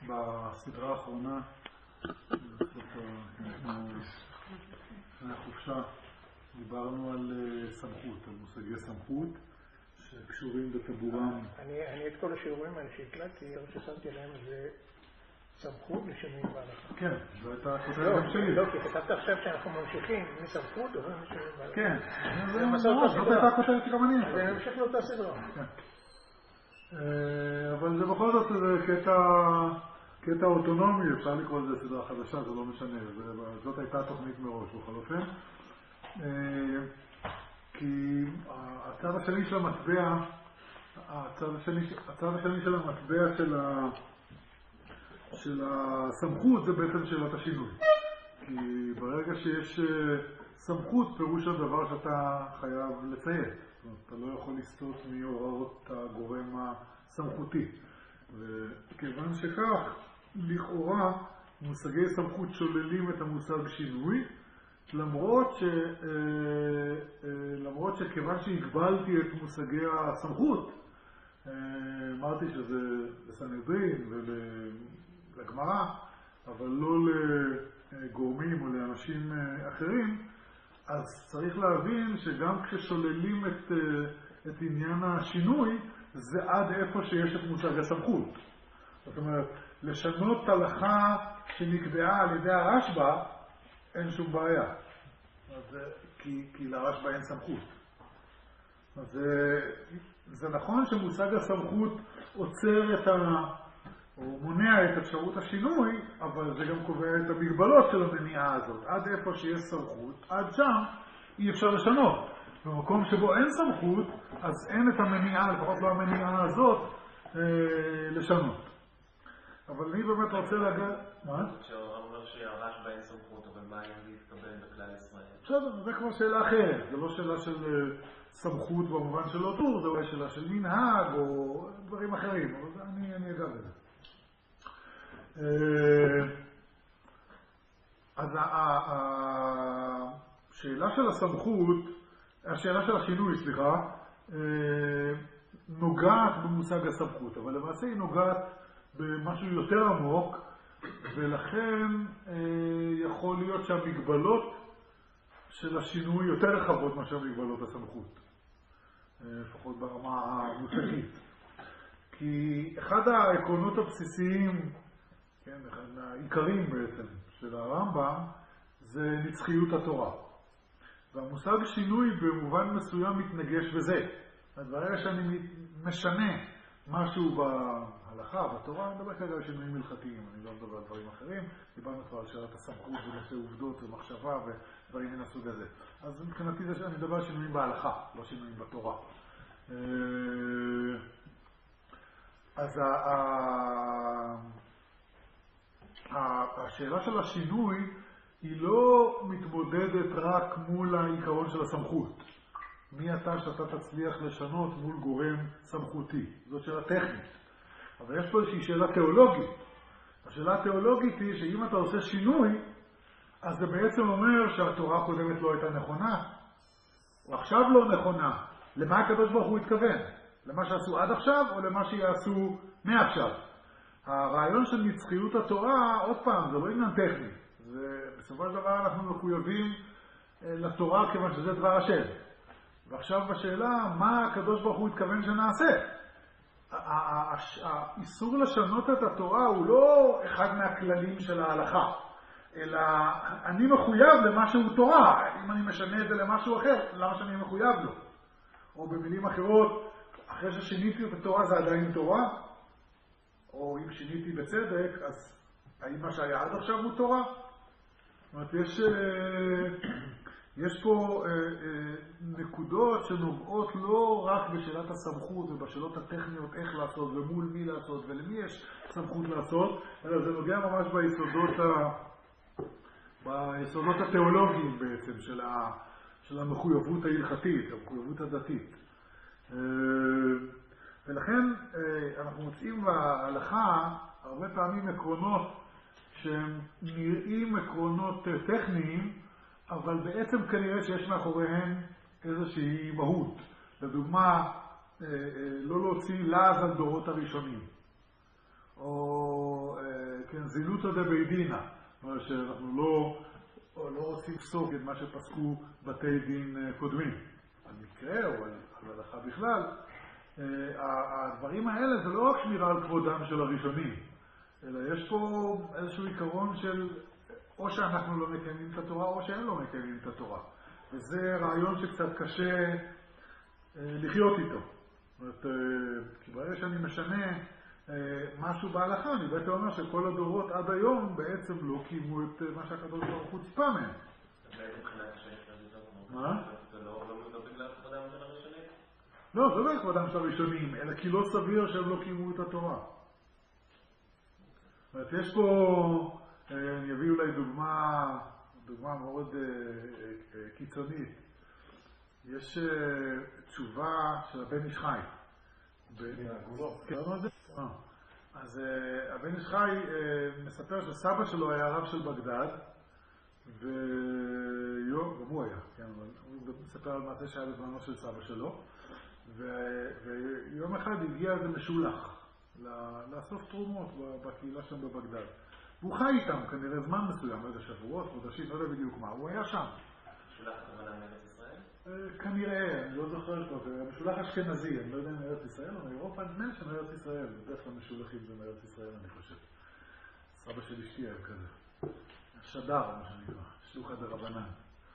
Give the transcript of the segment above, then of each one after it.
בסדרה האחרונה, לפני החופשה, דיברנו על סמכות, על מושגי סמכות, שקשורים בטבורם. אני את כל השיעורים האלה שהקלטתי, ששמתי להם זה סמכות לשינויים בהלכה. כן, זו הייתה הכותרת גם שלי. לא, כי כתבת עכשיו שאנחנו ממשיכים מסמכות או משינויים בהלכה. כן, זאת הייתה הכותרת שגם אני. אז אני ממשיך לאותה סדרה. אבל זה בכל זאת קטע אוטונומי, אפשר לקרוא לזה סדרה חדשה, זה לא משנה, זאת הייתה תוכנית מראש בכל אופן. כי הצד השני של המטבע, הצד השני של המטבע של הסמכות זה בעצם שאלת השינוי. כי ברגע שיש סמכות, פירוש הדבר שאתה חייב לציית. אתה לא יכול לסטות מהוראות הגורם הסמכותי. וכיוון שכך, לכאורה, מושגי סמכות שוללים את המושג שינוי, למרות שכיוון שהגבלתי את מושגי הסמכות, אמרתי שזה לסנהדרין ולגמרא, אבל לא לגורמים או לאנשים אחרים, אז צריך להבין שגם כששוללים את עניין השינוי, זה עד איפה שיש את מושג הסמכות. זאת אומרת, לשנות הלכה שנקבעה על ידי הרשב"א, אין שום בעיה. כי לרשב"א אין סמכות. אז זה נכון שמושג הסמכות עוצר או מונע את אפשרות השינוי, אבל זה גם קובע את המגבלות של המניעה הזאת. עד איפה שיש סמכות, עד שם אי אפשר לשנות. במקום שבו אין סמכות, אז אין את המניעה, לפחות לא המניעה הזאת, לשנות. אבל אני באמת רוצה להגיד... מה? שהרב אומר שהרשב"א אין סמכות, אבל מה אם להתקבל בכלל ישראל? בסדר, זה כבר שאלה אחרת. זה לא שאלה של סמכות במובן של אוטור, זה אולי שאלה של מנהג או דברים אחרים. אבל אני אגע בזה. אז השאלה של הסמכות, השאלה של השינוי, סליחה, נוגעת במושג הסמכות, אבל למעשה היא נוגעת במשהו יותר עמוק, ולכן יכול להיות שהמגבלות של השינוי יותר רחבות מאשר מגבלות הסמכות, לפחות ברמה המושגית. כי אחד העקרונות הבסיסיים, כן, אחד העיקרים בעצם של הרמב"ם, זה נצחיות התורה. והמושג שינוי במובן מסוים מתנגש בזה. ברגע שאני משנה משהו בהלכה, בתורה, אני מדבר כרגע על שינויים מלכתיים, אני לא מדבר על דברים אחרים, דיברנו כבר על שאלת הסמכות ונושא עובדות ומחשבה ודברים מן הסוג הזה. אז מבחינתי זה שאני מדבר על שינויים בהלכה, לא שינויים בתורה. אז השאלה של השינוי היא לא מתמודדת רק מול העיקרון של הסמכות. מי אתה שאתה תצליח לשנות מול גורם סמכותי? זאת שאלה טכנית. אבל יש פה איזושהי שאלה תיאולוגית. השאלה התיאולוגית היא שאם אתה עושה שינוי, אז זה בעצם אומר שהתורה הקודמת לא הייתה נכונה, או עכשיו לא נכונה. למה הקדוש ברוך הוא התכוון? למה שעשו עד עכשיו או למה שיעשו מעכשיו? הרעיון של נצחיות התורה, עוד פעם, זה לא עניין טכני. בסופו של דבר אנחנו מחויבים לתורה כיוון שזה דבר השם. ועכשיו בשאלה, מה הקדוש ברוך הוא התכוון שנעשה? האיסור לשנות את התורה הוא לא אחד מהכללים של ההלכה, אלא אני מחויב למשהו תורה. אם אני משנה את זה למשהו אחר, למה שאני מחויב לו? או במילים אחרות, אחרי ששיניתי את התורה זה עדיין תורה? או אם שיניתי בצדק, אז האם מה שהיה עד עכשיו הוא תורה? זאת אומרת, יש פה נקודות שנוגעות לא רק בשאלת הסמכות ובשאלות הטכניות איך לעשות ומול מי לעשות ולמי יש סמכות לעשות, אלא זה נוגע ממש ביסודות התיאולוגיים בעצם של המחויבות ההלכתית, המחויבות הדתית. ולכן אנחנו מוצאים בהלכה הרבה פעמים עקרונות שהם נראים עקרונות טכניים, אבל בעצם כנראה שיש מאחוריהם איזושהי מהות. לדוגמה, לא להוציא לעז על דורות הראשונים. או כן, זילותא דבית-דינא. זאת אומרת שאנחנו לא רוצים לפסוק את מה שפסקו בתי דין קודמים. על מקרה או על הלכה בכלל. הדברים האלה זה לא רק שמירה על כבודם של הראשונים, אלא יש פה איזשהו עיקרון של או שאנחנו לא מקיימים את התורה או שהם לא מקיימים את התורה. וזה רעיון שקצת קשה לחיות איתו. זאת אומרת, כי ברגע שאני משנה משהו בהלכה, אני בעצם אומר שכל הדורות עד היום בעצם לא קיימו את מה שהקדוש ברוך הוא ציפה מהם. מה? זה לא בגלל כבודם של הראשונים? לא, זה לא כבודם של הראשונים, אלא כי לא סביר שהם לא קיימו את התורה. זאת אומרת, יש פה, אני אביא אולי דוגמה מאוד קיצונית. יש תשובה של הבן איש חי. אז הבן איש חי מספר שסבא שלו היה הרב של בגדד, גם הוא היה, כן, אבל הוא מספר על מעשה שהיה בזמנו של סבא שלו, ויום אחד הגיע איזה משולח לאסוף תרומות בקהילה שם בבגדד. והוא חי איתם כנראה זמן מסוים, איזה שבועות, חודשים, לא יודע בדיוק מה, הוא היה שם. משולח הכוונה מארץ ישראל? כנראה, אני לא זוכר כבר, זה משולח אשכנזי, אני לא יודע אם מארץ ישראל או מאירופה, נדמה לי שמארץ ישראל, בדרך כלל משולחים במארץ ישראל, אני חושב. סבא של אשתי היה כזה. שדר, מה שנקרא, שלוחא דרבנן.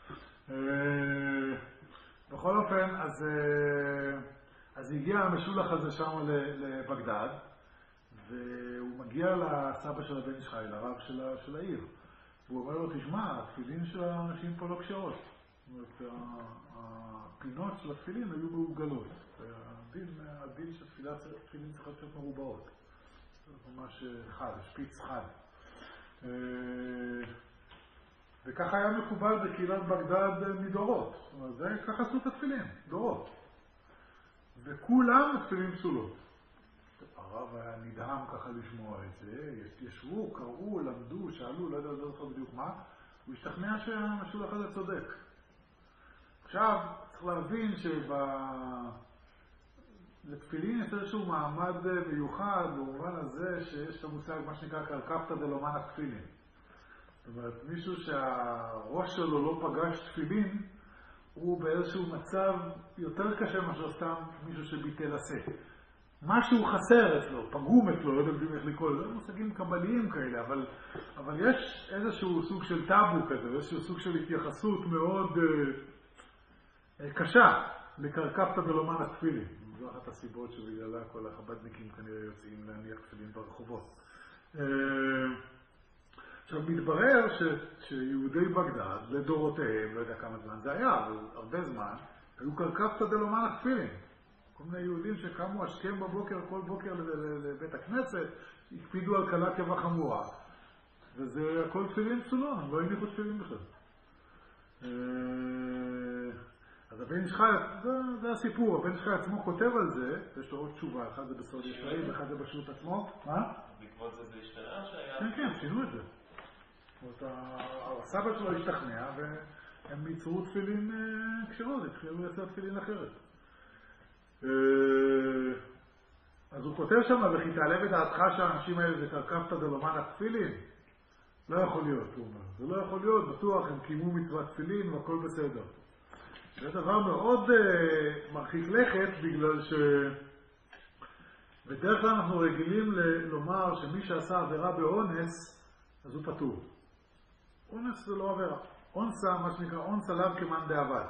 בכל אופן, אז הגיע המשולח הזה שם לבגדד, והוא מגיע לסבא של הבן איש חי, לרב של העיר. והוא אומר לו, תשמע, התפילין של האנשים פה לא קשרות. זאת אומרת, הפינות של התפילין היו מעוגלות. הדין של תפילין צריך להיות מרובעות. זה ממש חד, שפיץ חד. וככה היה מקובל בקהילת בגדד מדורות. זאת אומרת, ככה עשו את התפילין, דורות. וכולם התפילין פסולות. הרב היה נדהם ככה לשמוע את זה, ישבו, קראו, למדו, שאלו, לא יודע בדיוק מה, הוא השתכנע שהמשולח הזה צודק. עכשיו, צריך להבין לתפילין יש איזשהו מעמד מיוחד, במובן הזה שיש את המושג מה שנקרא קרקפתא דלומן התפילין. זאת אומרת, מישהו שהראש שלו לא פגש תפילין, הוא באיזשהו מצב יותר קשה מאשר סתם מישהו שביטל עשה. משהו חסר אצלו, פגום אצלו, לא יודעים איך לקרוא, זה מושגים קבליים כאלה, אבל יש איזשהו סוג של טאבו כזה, איזשהו סוג של התייחסות מאוד קשה לקרקפתא דלומן התפילין. זו אחת הסיבות שבגללה כל החב"דניקים כנראה יוצאים להניח תפילין ברחובות. עכשיו מתברר שיהודי בגדד, לדורותיהם, לא יודע כמה זמן זה היה, אבל הרבה זמן, היו קרקפתא דלומן התפילין. כל מיני יהודים שקמו השכם בבוקר, כל בוקר לבית הכנסת, הקפידו על קלה כבחמורה. וזה הכל תפילין פסולון, הם לא הניחו תפילין בכלל. אז הבן איש חי, זה הסיפור, הבן איש חי עצמו כותב על זה, יש לו עוד תשובה, אחד זה בסוד ישראל, אחד זה בשו"ת עצמו. מה? בעקבות זה השתנה שהיה? כן, כן, שינו את זה. זאת אומרת, הסבא שלו השתכנע, והם ייצרו תפילין כשרות, התחילו לייצר תפילין אחרת. אז הוא כותב שם, וכי תעלה בדעתך שהאנשים האלה זה קרקפתא דלומן התפילין? לא יכול להיות, הוא אומר. זה לא יכול להיות, בטוח, הם קיימו מצוות תפילין והכל בסדר. זה דבר מאוד מרחיק לכת, בגלל בדרך כלל אנחנו רגילים לומר שמי שעשה עבירה באונס, אז הוא פטור. אונס זה לא עבירה. אונסה, מה שנקרא, אונס עליו כמאן דעבד.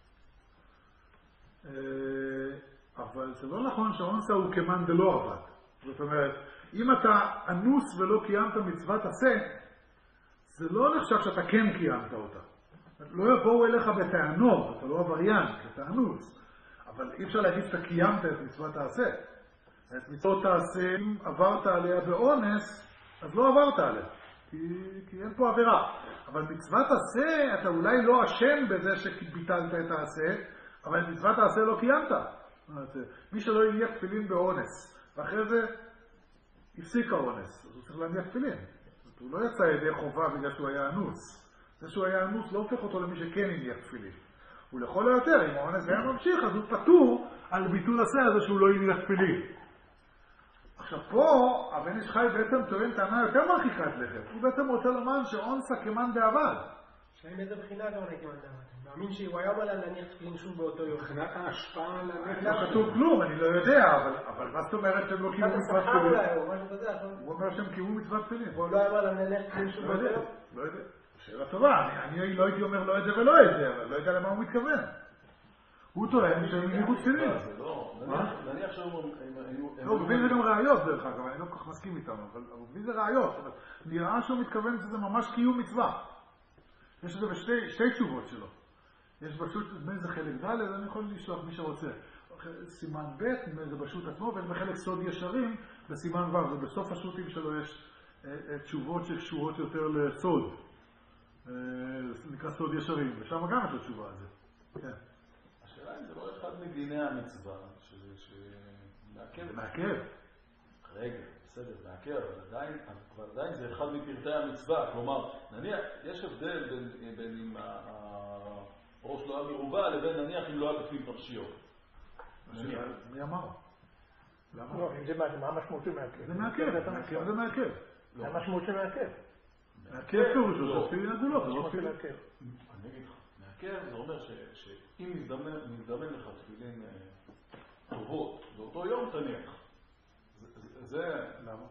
אבל זה לא נכון שאונסה הוא כמאן דלא עבד. זאת אומרת, אם אתה אנוס ולא קיימת מצוות עשה, זה לא נחשב שאתה כן קיימת אותה. לא יבואו אליך בטענות, אתה לא עבריין, אתה אנוס. אבל אי אפשר להגיד שאתה קיימת את מצוות העשה. את מצוות העשה, אם עברת עליה באונס, אז לא עברת עליה. כי אין פה עבירה. אבל מצוות עשה, אתה אולי לא אשם בזה שביטלת את העשה, אבל את מצוות העשה לא קיימת. מי שלא הניח תפילין באונס, ואחרי זה הפסיק האונס, אז הוא צריך להניח תפילין. הוא לא יצא ידי חובה בגלל שהוא היה אנוס. זה שהוא היה אנוס לא הופך אותו למי שכן הניח תפילין. הוא לכל היותר, אם האונס היה ממשיך, אז הוא פטור על ביטול עשה הזה שהוא לא הניח תפילין. עכשיו פה, הבן איש חי בעצם טוען טענה יותר מרחיקת לכת. הוא בעצם רוצה לומר שאונסה כמן דאבד. שאין איזה בחינה גם אני כמן דאבד. מאמין שהוא היה אומר להניח תפילין שוב באותו יום. מבחינת ההשפעה על הנפש. לא כתוב כלום, אני לא יודע, אבל מה זאת אומרת שהם לא קיימו מצוות תפילין? הוא אומר שהם קיימו מצוות תפילין. הוא לא אמר להניח תפילין שוב באותו יום? לא יודע. שאלה טובה, אני לא הייתי אומר לא את זה ולא את זה, אבל לא יודע למה הוא מתכוון. הוא טוען שהם הניחו תפילין. נניח שהוא... לא, הוא מבין זה גם ראיות דרך אגב, אני לא כל כך מסכים איתם, אבל הוא מבין זה ראיות. נראה שהוא מתכוון שזה ממש קיום מצווה. יש את זה בשתי תשובות שלו. יש פשוט, זה חלק ד', אני יכול לשלוח מי שרוצה. סימן ב', זה פשוט עצמו, ויש בחלק סוד ישרים, בסימן ו', ובסוף השו"תים שלו יש תשובות שקשורות יותר לסוד. זה נקרא סוד ישרים, ושם גם יש לו תשובה על זה. כן. השאלה אם זה לא אחד מדיני המצווה, מעכב. רגע, בסדר, מעכב, אבל עדיין זה אחד מפרטי המצווה. כלומר, נניח, יש הבדל בין אם הראש לא היה מרובה, לבין נניח אם לא היה בפנים פרשיות. מי אמר? למה? לא, אם זה מה המשמעות של מעכב? זה מעכב, זה מעכב. זה המשמעות של מעכב. מעכב פירושו, תפילין עגולות, זה לא תפילין. אני אגיד לך, מעכב זה אומר שאם מזדמן לך תפילין טובות, באותו יום תניח. זה... למה?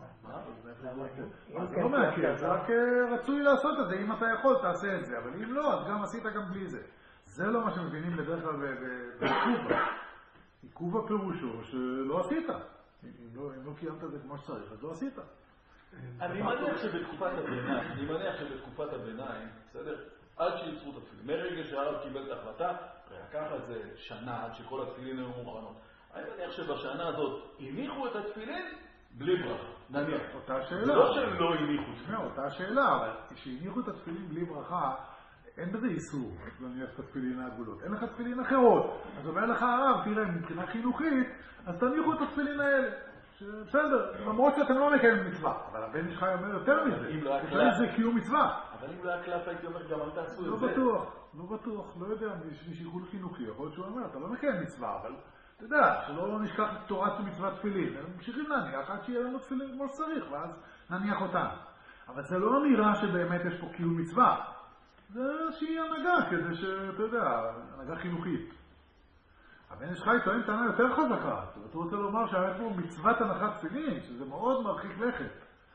זה לא מעכב, זה רק רצוי לעשות את זה, אם אתה יכול תעשה את זה, אבל אם לא, אז גם עשית גם בלי זה. זה לא מה שמבינים בדרך כלל בעיכובה. עיכובה פירושו שלא עשית. אם לא קיימת את זה כמו שצריך, אז לא עשית. אני מניח שבתקופת הביניים, בסדר? עד שיצרו את התפילין. מרגע שהרב קיבל את ההחלטה, לקח את זה שנה עד שכל התפילין היו מוכנות. אני מניח שבשנה הזאת הניחו את התפילין בלי ברכה. נניח. אותה שאלה. זה לא שהם לא הניחו תפילין. אותה שאלה, אבל כשהניחו את התפילין בלי ברכה, אין בזה איסור להניח את התפילין העגולות. אין לך תפילין אחרות. אז אומר לך הרב, תראה, מבחינה חינוכית, אז תניחו את התפילין האלה. בסדר, למרות שאתם לא מקיימים מצווה. אבל הבן איש חי אומר יותר מזה. זה קיום מצווה. אבל אם לא היה קלף, הייתי אומר גם אל תעשו את זה. לא בטוח, לא יודע, משיקול חינוכי. יכול להיות שהוא אומר, אתה לא מקיים מצווה, אבל אתה יודע, שלא נשכח את תורת מצוות תפילין. הם ממשיכים להניח עד שיהיה לנו תפילין כמו שצריך, ואז נניח אותם. אבל זה לא אמירה שבאמת יש פה קיום מצווה. זה שהיא הנהגה, כדי שאתה יודע, הנהגה חינוכית. הבן איש חי טוען טענה יותר חזקה. אתה רוצה לומר שהיה פה מצוות הנחת תפילין, שזה מאוד מרחיק לכת.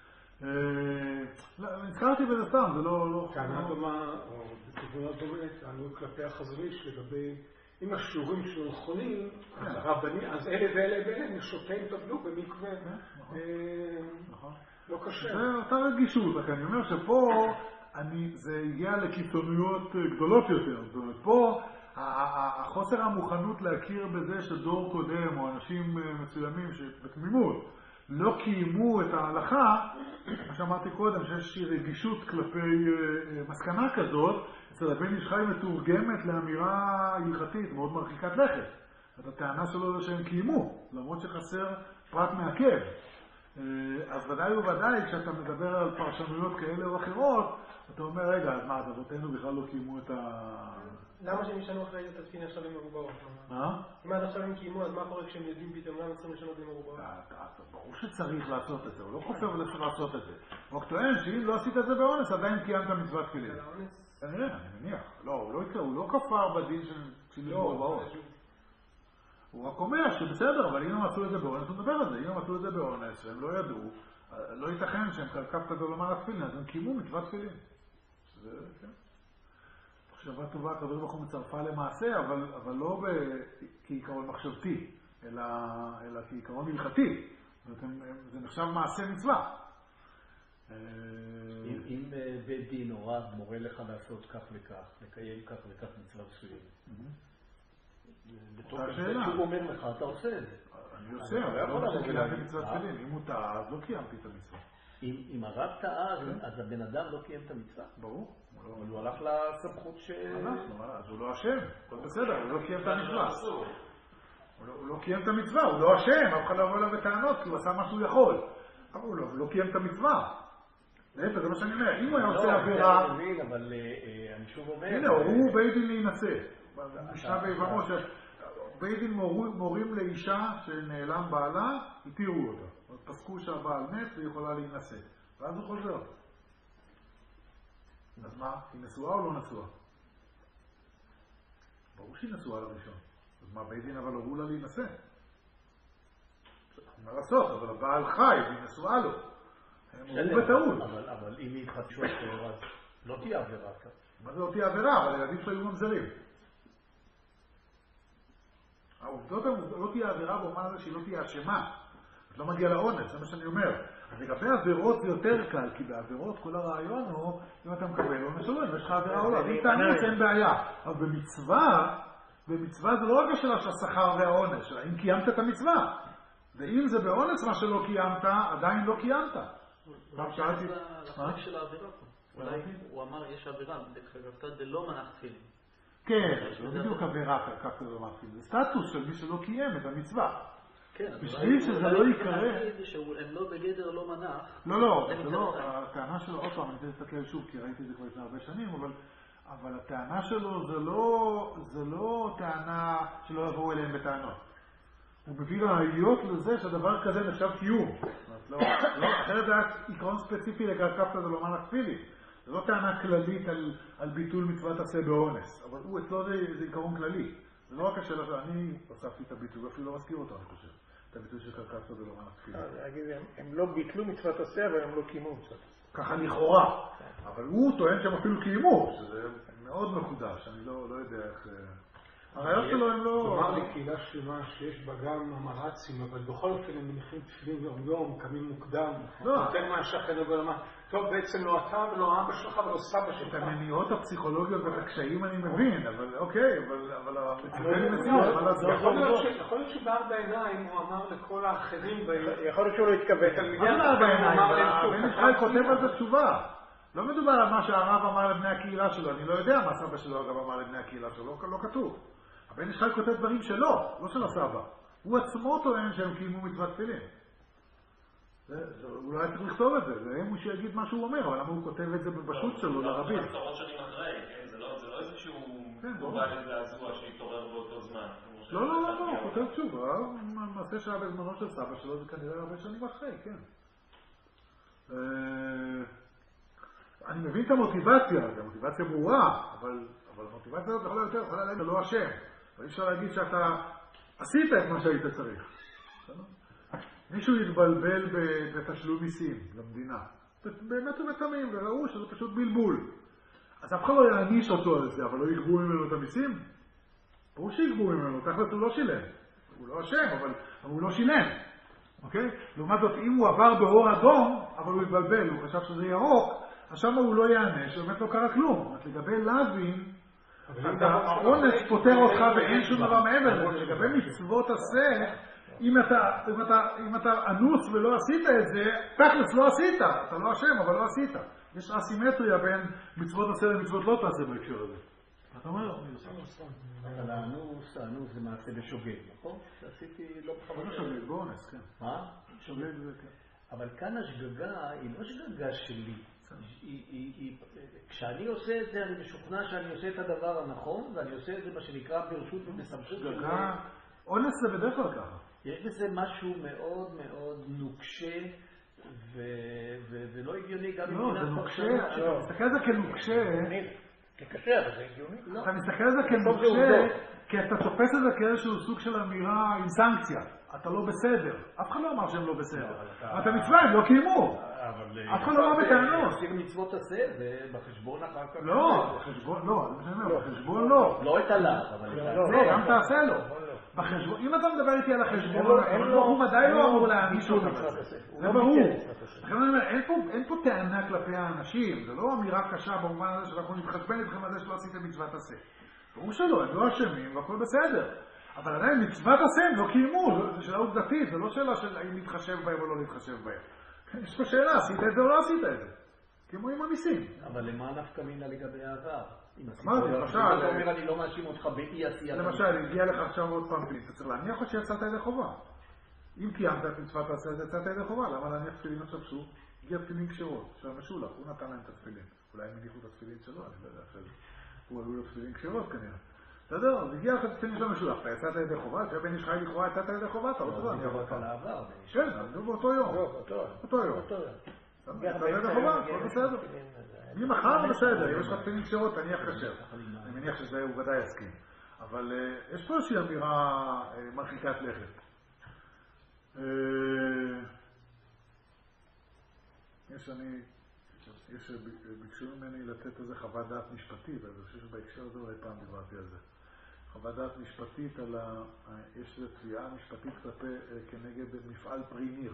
נזכרתי בזה סתם, זה לא... טענה דומה, או בכיוונה דומה, טענו כלפי החזון איש לגבי, אם השיעורים שלו נכונים, אז אלה ואלה ואלה נשותיהם טבלו במקווה. לא קשה. זה אותה רגישות, רק אני אומר שפה זה הגיע לקיצוניות גדולות יותר. זאת אומרת, פה החוסר המוכנות להכיר בזה שדור קודם או אנשים מסוימים שבתמימות לא קיימו את ההלכה, מה שאמרתי קודם, שיש רגישות כלפי מסקנה כזאת, אצל הבן איש חי מתורגמת לאמירה הלכתית מאוד מרחיקת לכת. את הטענה שלו זה שהם קיימו, למרות שחסר פרט מעכב. אז ודאי וודאי, כשאתה מדבר על פרשנויות כאלה או אחרות, אתה אומר, רגע, אז מה, אבותינו בכלל לא קיימו את למה שהם ישנו אחרי את התפילין עכשיו עם מרובעות? אם עד עכשיו הם קיימו, אז מה קורה כשהם יודעים פתאום למה צריכים לשנות עם מרובעות? ברור שצריך לעשות את זה, הוא לא כופר וצריך לעשות את זה. הוא רק טוען שאם לא עשית את זה באונס, עדיין קיימת מצוות תפילין. אני מניח. לא, הוא לא כפר בדין של מרובעות. הוא רק אומר שבסדר, אבל אם הם עשו את זה באונס, הוא מדבר על זה. אם הם עשו את זה באונס והם לא ידעו, לא ייתכן שהם קרקף כזה לומר התפילין, אז הם קיימו מצוות תפילין. שזה, כן. מחשבה טובה, הקדוש ברוך הוא מצרפה למעשה, אבל לא כעיקרון מחשבתי, אלא כעיקרון הלכתי. זה נחשב מעשה מצווה. אם בית דין או רב מורה לך לעשות כך וכך, לקיים כך וכך מצווה מסוימת. אותה שאלה. שהוא אומר לך, אתה עושה את זה. אני עושה, אבל לא רוצה קיימתי מצוות תפילין. אם הוא טעה, אז לא קיימתי את המצווה. אם הרב טעה, אז הבן אדם לא קיים את המצווה. ברור. אבל הוא הלך לסמכות אז הוא לא אשם. הכל בסדר, הוא לא קיים את המצווה. הוא לא קיים את המצווה, הוא לא אשם. אף אחד לא יבוא אליו בטענות, כי הוא עשה מה שהוא יכול. אבל הוא לא קיים את המצווה. להפך, זה מה שאני אומר. אם הוא היה עושה עבירה... אבל אני שוב אומר... הנה, הוא בית דין להינשא. משנה ביבמות, בית דין מורים לאישה שנעלם בעלה, התירו אותה. פסקו שהבעל מת והיא יכולה להינשא. ואז הוא חוזר. אז מה? היא נשואה או לא נשואה? ברור שהיא נשואה לראשון. אז מה, בית דין אבל הורו לה להינשא? מה לעשות? אבל הבעל חי והיא נשואה לו. הם הורו בטעות. אבל אם היא התחדשו אחר, אז לא תהיה עבירה כאן. מה זה לא תהיה עבירה? אבל הילדים שלו היו ממזרים. העובדות לא תהיה עבירה במובן הזה שהיא לא תהיה אשמה. את לא מגיעה לעונש, זה מה שאני אומר. אז לגבי עבירות זה יותר קל, כי בעבירות כל הרעיון הוא, אם אתה מקבל עונש או לא, יש לך עבירה או לא. אם תענוץ אין בעיה. אבל במצווה זה לא רק השאלה של השכר והעונש, אלא אם קיימת את המצווה. ואם זה בעונש מה שלא קיימת, עדיין לא קיימת. גם שאלתי... לחלק של העבירה פה. אולי הוא אמר, יש עבירה, דחגבתא דלא מנח תפילין. כן, זה בדיוק עבירה, כך זה לא מנח תפילין. זה סטטוס של מי שלא קיים את המצווה. בשביל שזה לא יקרה... הם לא בגדר לא מנח. לא, זה לא, הטענה שלו, עוד פעם, אני רוצה להסתכל שוב, כי ראיתי את זה כבר לפני הרבה שנים, אבל הטענה שלו זה לא טענה שלא יבואו אליהם בטענות. הוא מביא ראיות לזה שהדבר כזה נחשב קיום. אחרת זה היה עיקרון ספציפי לקרקפתא דלא מנח תפילין. זה לא טענה כללית על ביטול מצוות עשה באונס, אבל הוא אצלו זה עיקרון כללי. זה לא רק השאלה שאני הוספתי את הביטוי, ואפילו לא מזכיר אותו, אני חושב. את הביטוי של קרקפתא דלא מנח תפילין. הם לא ביטלו מצוות עשה, אבל הם לא קיימו מצוות עשה. ככה לכאורה. אבל הוא טוען שהם אפילו קיימו, שזה מאוד מחודש, אני לא יודע איך... הרעיון שלו הם לא... כלומר לי קהילה שלמה שיש בה גם המרצים, אבל בכל אופן הם מניחים תפילין יום, קמים מוקדם, נותן מה שכן ולמה, טוב בעצם לא אתה ולא אבא שלך ולא סבא שלך. את המניעות הפסיכולוגיות ואת הקשיים אני מבין, אבל אוקיי, אבל המצוות מציאות, מה לעשות? יכול להיות שבארבע עיניים הוא אמר לכל האחרים, יכול להיות שהוא לא התכוון. מה זה בארבע עיניים? הבן ישראל כותב על זה תשובה. לא מדובר על מה שהרב אמר לבני הקהילה שלו, אני לא יודע מה סבא שלו אגב אמר לבני הקהילה שלו, לא כתוב. הבן ישראל כותב דברים שלו, לא של הסבא. הוא עצמו טוען שהם קיימו מצוות תפילין. הוא לא היה צריך לכתוב את זה, זה הוא שיגיד מה שהוא אומר, אבל למה הוא כותב את זה בבשות שלו לרבים? זה עשרות שנים אחרי, זה לא איזשהו גובה לזעזוע שהתעורר באותו זמן. לא, הוא כותב תשובה, מעשה שהיה בזמנו של סבא שלו, זה כנראה הרבה שנים אחרי, כן. אני מבין את המוטיבציה, זו מוטיבציה ברורה, אבל המוטיבציה הזאת יכולה יותר, יכולה להגיד, לא אשם. ואי אפשר להגיד שאתה עשית את מה שהיית צריך. מישהו יתבלבל בתשלום מיסים למדינה. באמת ובתמים, וראו שזה פשוט בלבול. אז אף אחד לא יעניש אותו על זה, אבל לא יגבו ממנו את המיסים. ברור שיגבו ממנו, תכלס הוא לא שילם. הוא לא אשם, אבל הוא לא שילם. אוקיי? לעומת זאת, אם הוא עבר באור אדום, אבל הוא יתבלבל, הוא חשב שזה ירוק, אז שם הוא לא יענש, באמת לא קרה כלום. לגבי לוין, העונש פותר אותך ואין שום דבר מעבר לזה. לגבי מצוות עשה, אם אתה אנוס ולא עשית את זה, תכלס לא עשית. אתה לא אשם, אבל לא עשית. יש אסימטריה בין מצוות עשה למצוות לא תעשה בהקשר הזה. אתה אומר? אבל האנוס זה מעשה בשוגג, נכון? שעשיתי לא בכוונה. שוגג, באונס, כן. מה? שוגג זה כן. אבל כאן השגגה היא לא שגגה שלי. כשאני עושה את זה, אני משוכנע שאני עושה את הדבר הנכון, ואני עושה את זה מה שנקרא ברשות ובסמכות שלי. אונס זה בדרך כלל ככה. יש בזה משהו מאוד מאוד נוקשה ולא הגיוני גם לא, זה נוקשה. אתה מסתכל על זה כנוקשה. כקשה, אבל זה הגיוני. אתה מסתכל על זה כנוקשה, כי אתה תופס את זה כאיזשהו סוג של אמירה עם סנקציה. אתה לא בסדר. אף אחד לא אמר שהם לא בסדר. אתה מצווה, הם לא קיימו. אף אחד לא אמר בטענות. עושים מצוות עשה, ובחשבון אחר כך... לא, בחשבון לא. בחשבון לא. לא את הלך, אבל... לא, גם תעשה לו. בחשבון, אם אתה מדבר איתי על החשבון, הוא ודאי לא אמור להעניש אותם. זה ברור. אין פה טענה כלפי האנשים. זה לא אמירה קשה במובן הזה שאנחנו נתחשבן איתכם על זה שלא עשיתם מצוות עשה. ברור שלא, הם לא אשמים והכל בסדר. אבל עדיין מצוות עשה הם לא קיימו, זו שאלה עובדתית, זו לא שאלה של האם להתחשב בהם או לא להתחשב בהם. יש פה שאלה, עשית את זה או לא עשית את זה? כמו עם המיסים. אבל למה נפקא מינה לגבי העבר? אמרתי, למשל... אתה אומר, אני לא מאשים אותך באי עשייה. למשל, הגיע לך עכשיו עוד פעם תפילין, אתה צריך להניח או שיצאת ידי חובה. אם קיימת את מצוות עשה, יצאת ידי חובה, למה להניח תפילין עכשיו שוב? הגיע תפילין כשרות, של המשולח, הוא נתן להם את התפילין. אולי הם הניחו את התפילין שלו, אני לא יודע, הוא היו לו תפילין כשרות כנראה. בסדר? אז הגיע לך תצא נשלם משולח, אתה יצאת ידי חובה, כשבן איש חי לכאורה יצאת ידי חובה, אתה לא טובה. זה רק על העבר. כן, זה באותו יום. אותו יום. יצאת ידי חובה, הכל בסדר. ממחר בסדר, אם יש לך תפילין כשרות, תניח כשר. אני מניח שזה הוא ודאי יסכים. אבל יש פה איזושהי אמירה מרחיקת לכת. יש ביקשו ממני לתת איזה חוות דעת משפטית, אני חושב שבהקשר הזה אולי פעם דיברתי על זה. חוות דעת משפטית על יש איזו תביעה משפטית כנגד מפעל פרי ניר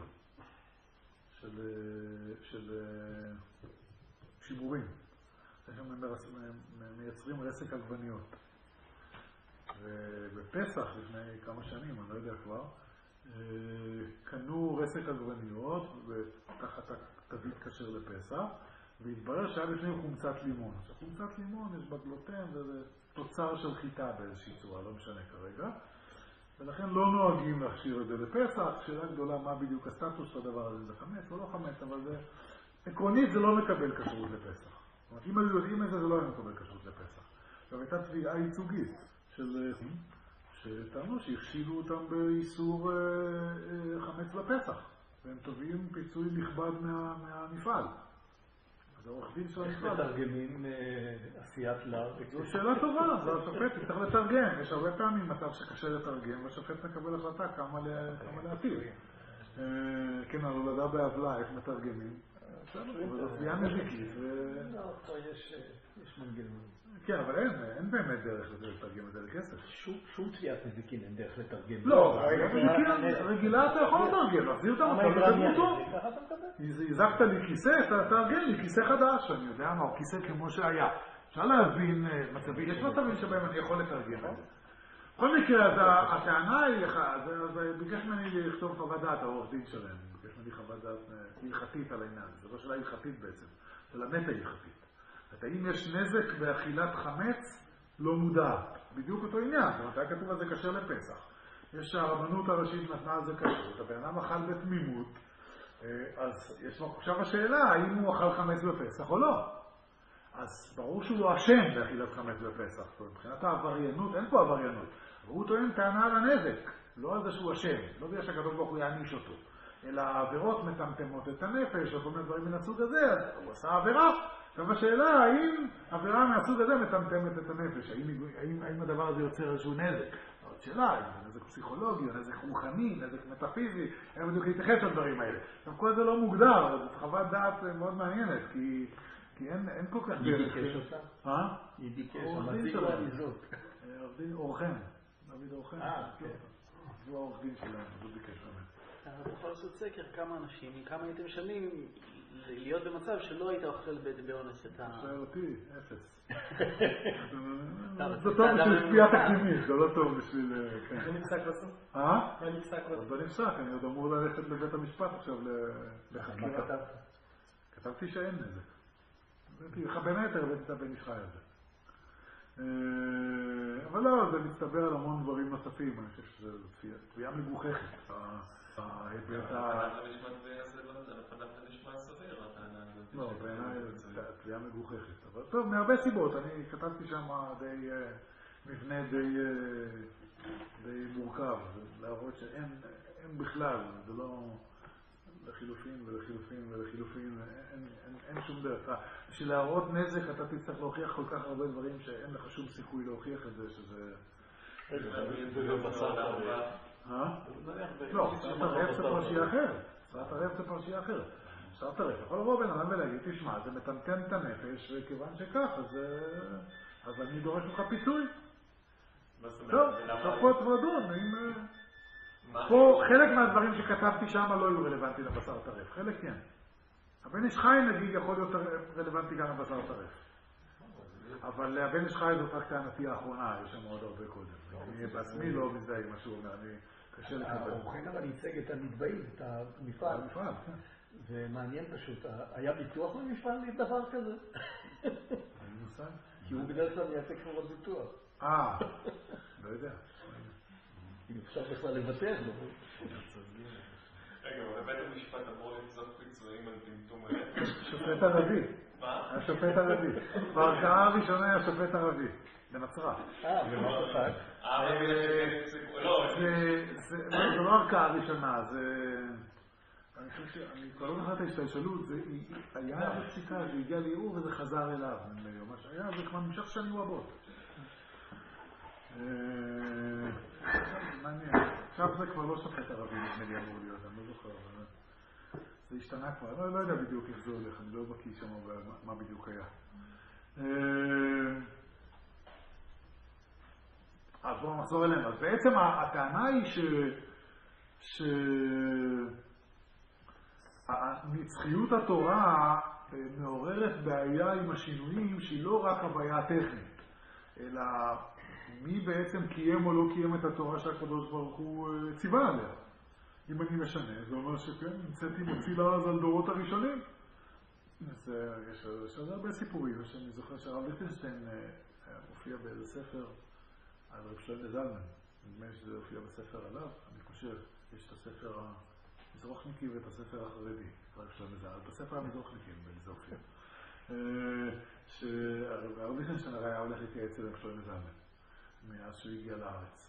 של שימורים. הם מייצרים רסק עגבניות. ובפסח לפני כמה שנים, אני לא יודע כבר, קנו רסק עגבניות ותחת תווית כשר לפסח, והתברר שהיה בפנים חומצת לימון. עכשיו, חומצת לימון יש בה גלוטן, וזה תוצר של חיטה באיזושהי צורה, לא משנה כרגע. ולכן לא נוהגים להכשיר את זה לפסח. שאלה גדולה מה בדיוק הסטטוס של הדבר הזה, זה חמץ או לא חמץ, אבל זה עקרונית זה לא מקבל כשרות לפסח. זאת אומרת, אם היו יודעים את זה, זה לא היה מקבל כשרות לפסח. עכשיו, הייתה תביעה ייצוגית של שטענו שהכשילו אותם באיסור חמץ לפסח, והם תובעים פיצוי נכבד מהמפעל. אז העורך דין של המפעל. איך מתרגמים עשיית לאו? זו שאלה טובה, זה השופט צריך לתרגם. יש הרבה פעמים מצב שקשה לתרגם, והשופט מקבל החלטה כמה להטיל. כן, על הולדה בעוולה, איך מתרגמים. זו תביעה נזיקית. לא, פה יש מנגנון. כן, אבל אין באמת דרך לתרגם את זה לכסף. שום תביעת נזיקין אין דרך לתרגם. לא, רגילה אתה יכול לתרגם, להחזיר את המצב לדמותו. הזקת לי כיסא, תארגן לי כיסא חדש, אני יודע מה, או כיסא כמו שהיה. אפשר להבין מצבים, יש מצבים שבהם אני יכול לתרגם את זה. בכל מקרה, אז הטענה היא, אז ביקש ממני לכתוב חוות דעת, העורך דין שלהם, ביקש ממני חוות דעת הלכתית על העניין, זה לא שאלה הלכתית בעצם, זה למטה הלכתית. האם יש נזק באכילת חמץ לא מודעת? בדיוק אותו עניין, זאת אומרת, היה כתוב על זה כשר לפסח. יש שהרבנות הראשית נתנה על זה כשרות, הבן אדם אכל בתמימות, אז יש לו עכשיו השאלה, האם הוא אכל חמץ בפסח או לא? אז ברור שהוא לא אשם באכילת חמץ בפסח. זאת אומרת, מבחינת העבריינות, אין פה עבריינות. הוא טוען טענה על הנזק, לא על זה שהוא אשם, לא בגלל שהקדוש ברוך הוא יעניש אותו. אלא העבירות מטמטמות את הנפש, או כל מיני דברים מן הסוג הזה, אז הוא עשה עבירה. עכשיו השאלה, האם עבירה מהסוג הזה מטמטמת את הנפש? האם הדבר הזה יוצר איזשהו נזק? זאת שאלה, אם זה נזק פסיכולוגי, או נזק רוחני, נזק מטאפיזי, אין בדיוק להתייחס לדברים האלה. עכשיו כל זה לא מוגדר, זאת חוות דעת מאוד מעניינת, כי אין כל כך דרך. היא ביקש אותה? היא ביקש, המציג לו עליזות. אורחן, דוד אורחן. הוא העורך דין שלהם, הוא ביקש באמת. אתה יכול לעשות סקר כמה אנשים, כמה הייתם משלמים להיות במצב שלא היית אוכל באונס את ה... שואל אותי, 0. זה טוב בשביל שפיעה תקדימית, זה לא טוב בשביל... זה נפסק בסוף? מה נפסק בסוף? זה נפסק, אני עוד אמור ללכת לבית המשפט עכשיו לחקירה. מה כתבת? כתבתי שאין נזק. בין היתר הבאתי את הבן איש חי הזה. אבל לא, זה מצטבר על המון דברים נוספים, אני חושב שזו תביעה מגוחכת. לא, בעיניי תביעה מגוחכת. אבל טוב, מהרבה סיבות. אני כתבתי שם מבנה די מורכב, להראות שאין בכלל, זה לא לחילופין ולחילופין ולחילופין, אין שום דרך. בשביל להראות נזק אתה תצטרך להוכיח כל כך הרבה דברים שאין לך שום סיכוי להוכיח את זה, שזה... לא, שרת הרב זה פרשייה אחרת. שרת הרב זה פרשייה אחרת. שרת הרב יכול לבוא בן אדם ולהגיד, תשמע, זה מטמטם את הנפש, וכיוון שכך, אז אני דורש לך פיצוי. טוב, עכשיו פה תבדון. פה חלק מהדברים שכתבתי שם לא יהיו רלוונטיים לבשר טרף. חלק כן. הבן איש חי נגיד יכול להיות רלוונטי גם לבשר טרף. אבל הבן איש חי זאת רק טענתי האחרונה, יש שם עוד הרבה קודם. אני בעצמי לא מזדהה עם מה שהוא אומר, אני קשה לקבל. האורחן אבל ייצג את הנתבעים, את המפעל. המפעל, כן. ומעניין פשוט, היה ביטוח למפעל לדבר כזה? אני מושג. כי הוא בדרך כלל מייצג חברות ביטוח. לא יודע. אם אפשר בכלל לבטח לו. רגע, אבל בית המשפט אמור לפסוק פיצויים על טמטום הלב? השופט ערבי. מה? השופט ערבי. בערכאה הראשונה היה שופט ערבי. בנצרת. במה תפק? זה לא ערכאה ראשונה, אני כבר לא זוכר את ההשתלשלות, היה בפסיקה, זה הגיע לערעור וזה חזר אליו. מה שהיה זה כבר נמשך שנים רבות. מעניין. עכשיו זה כבר לא שופט ערבי, נדמה לי אמור להיות, אני לא זוכר. זה השתנה כבר, לא יודע בדיוק איך זה הולך, אני לא בקיא שם מה בדיוק היה. אז בואו נחזור אלינו. אז בעצם הטענה היא שנצחיות התורה מעוררת בעיה עם השינויים שהיא לא רק הבעיה הטכנית, אלא מי בעצם קיים או לא קיים את התורה שהקדוש ברוך הוא ציווה עליה. אם אני משנה, זה אומר שכן, נמצאתי מוציא לארץ על דורות הראשונים. יש הרבה סיפורים, שאני זוכר שהרב ליכטנשטיין הופיע באיזה ספר על רב שלמה זלמן. נדמה לי שזה הופיע בספר עליו, אני חושב, יש את הספר המזרוחניקי ואת הספר החרדי, רב שלמה זלמן. בספר המזרוחניקי, זה הופיע. שהרב ליכטנשטיין הרי היה הולך להתייעץ עם רב שלמה זלמן, מאז שהוא הגיע לארץ.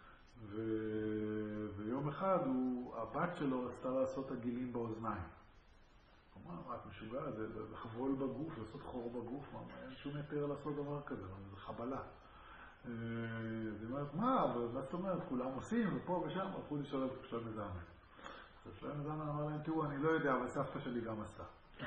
ויום אחד הבת שלו רצתה לעשות עגילים באוזניים. הוא אמר, את משוגע, זה לחבול בגוף, לעשות חור בגוף, אין שום יותר לעשות דבר כזה, זה חבלה. זה אומרת, מה זאת אומרת, כולם עושים, ופה ושם, הלכו לשאול את שלמה זלמן. אז שלמה זלמן אמר להם, תראו, אני לא יודע, אבל סבתא שלי גם עשתה.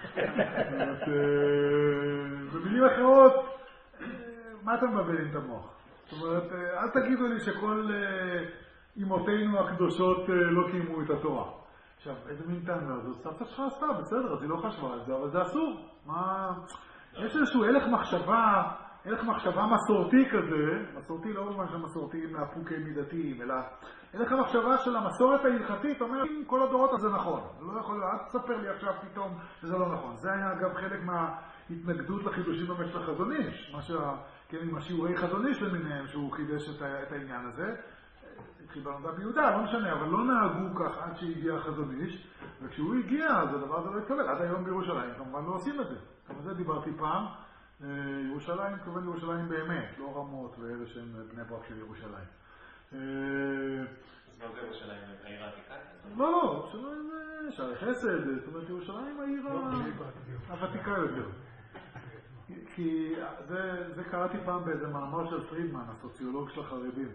במילים אחרות, מה אתם מבלעים את המוח? זאת אומרת, אל תגידו לי שכל אמותינו הקדושות לא קיימו את התורה. עכשיו, איזה מין טענה הזאת? סבתא שלך עשתה, בסדר, אז היא לא חשבה על זה, אבל זה אסור. יש איזשהו הלך מחשבה מסורתי כזה, מסורתי לא ממש המסורתי מהפוקי מידתיים, אלא הלך המחשבה של המסורת ההלכתית, אומרת, אם כל הדורות הזה נכון. זה לא יכול, אל תספר לי עכשיו פתאום שזה לא נכון. זה היה אגב חלק מההתנגדות לחידושים במשך החזון איש, כן, עם השיעורי חזון איש למיניהם, שהוא חידש את העניין הזה. התחיל בנודע ביהודה, לא משנה, אבל לא נהגו כך עד שהגיע החזון איש, וכשהוא הגיע, אז הדבר הזה לא התקבל. עד היום בירושלים, כמובן לא עושים את זה. כמו זה דיברתי פעם, ירושלים, כמובן ירושלים באמת, לא רמות ואלה שהם בני ברק של ירושלים. אז מה זה ירושלים? העיר העתיקה? לא, ירושלים שערי חסד, זאת אומרת ירושלים העיר הוותיקה יותר. כי זה קראתי פעם באיזה מאמר של פרידמן, הסוציולוג של החרדים,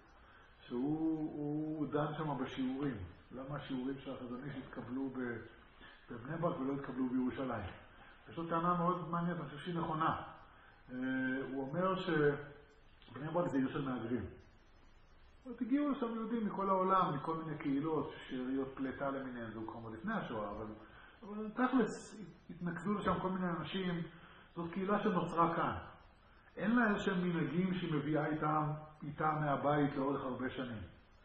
שהוא דן שם בשיעורים. למה השיעורים של החזון איש התקבלו בבני ברק ולא התקבלו בירושלים? יש לו טענה מאוד מעניינת, אני חושב שהיא נכונה. הוא אומר שבני ברק זה עיר של מהגרים. הגיעו לשם יהודים מכל העולם, מכל מיני קהילות, שאריות פלטה למיניהן, זה הוקמו לפני השואה, אבל תכלס התנקזו לשם כל מיני אנשים. זאת קהילה שנוצרה כאן. אין לה איזשהם מנהגים שהיא מביאה איתה מהבית לאורך הרבה שנים.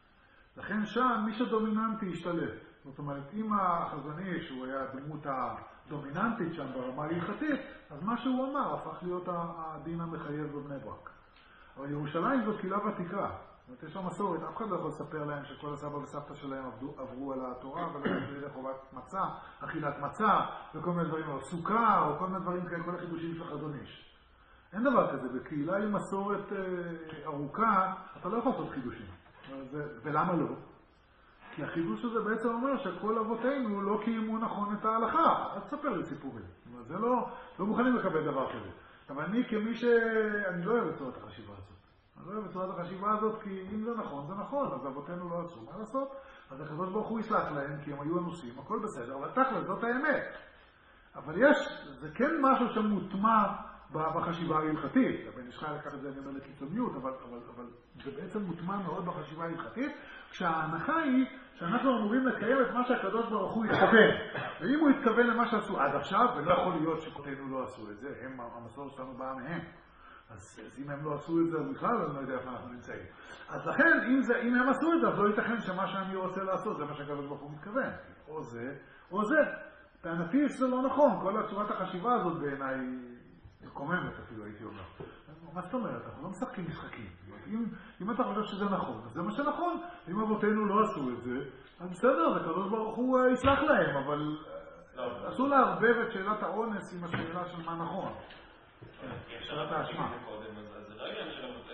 לכן שם מי שדומיננטי השתלט. זאת אומרת, אם החזון איש הוא היה הדמות הדומיננטית שם ברמה ההלכתית, אז מה שהוא אמר הפך להיות הדין המחייב בבני ברק. אבל ירושלים זאת קהילה ותיקה. זאת אומרת, יש לה מסורת, אף אחד לא יכול לספר להם שכל הסבא וסבתא שלהם עברו על התורה, ולא ידעו לחובת מצה, אכילת מצה, וכל מיני דברים, או סוכר, או כל מיני דברים כאלה, כל החידושים של החזון איש. אין דבר כזה, בקהילה עם מסורת ארוכה, אתה לא יכול לעשות חידושים. ולמה לא? כי החידוש הזה בעצם אומר שכל אבותינו לא קיימו נכון את ההלכה. אז תספר לי סיפורים. זה לא מוכנים לקבל דבר כזה. אבל אני כמי אני לא אוהב את צורת החשיבה הזאת. אני לא אוהב את צורת החשיבה הזאת, כי אם זה נכון, זה נכון. אז אבותינו לא עשו. מה לעשות? אז הקדוש ברוך הוא יסלח להם, כי הם היו אנוסים, הכל בסדר, אבל תכל'ס, זאת האמת. אבל זה כן משהו שמוטמע בחשיבה ההלכתית. הבן איש חי לקח את זה, אני אומר לקיצוניות, אבל זה בעצם מוטמע מאוד בחשיבה ההלכתית, כשההנחה היא שאנחנו אמורים לקיים את מה שהקדוש ברוך הוא התכוון. ואם הוא התכוון למה שעשו עד עכשיו, ולא יכול להיות שכותינו לא עשו את זה, המסורת שלנו באה מהם. אז אם הם לא עשו את זה, אז בכלל אני לא יודע איפה אנחנו נמצאים. אז לכן, אם הם עשו את זה, אז לא ייתכן שמה שאני רוצה לעשות, זה מה שהקדוש ברוך הוא מתכוון. או זה, או זה. טענתי שזה לא נכון. כל הצורת החשיבה הזאת בעיניי מקוממת אפילו, הייתי אומר. מה זאת אומרת? אנחנו לא משחקים משחקים. אם אתה חושב שזה נכון, אז זה מה שנכון. אם אבותינו לא עשו את זה, אז בסדר, הקדוש ברוך הוא יסלח להם, אבל אסור לערבב את שאלת האונס עם השאלה של מה נכון. אפשר להאשמה. אז זה לא עניין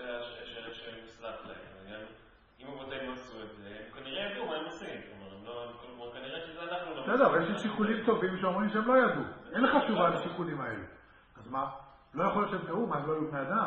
שמסלח להם. אם אבותינו עשו את זה, הם כנראה ידעו מה הם עושים. כלומר, כנראה שזה אנחנו לא... בסדר, אבל יש שיקולים טובים שאומרים שהם לא ידעו. אין לך תשובה לשיקולים האלה. אז מה? לא יכול להיות שהם טעו, מה הם לא היו בני אדם?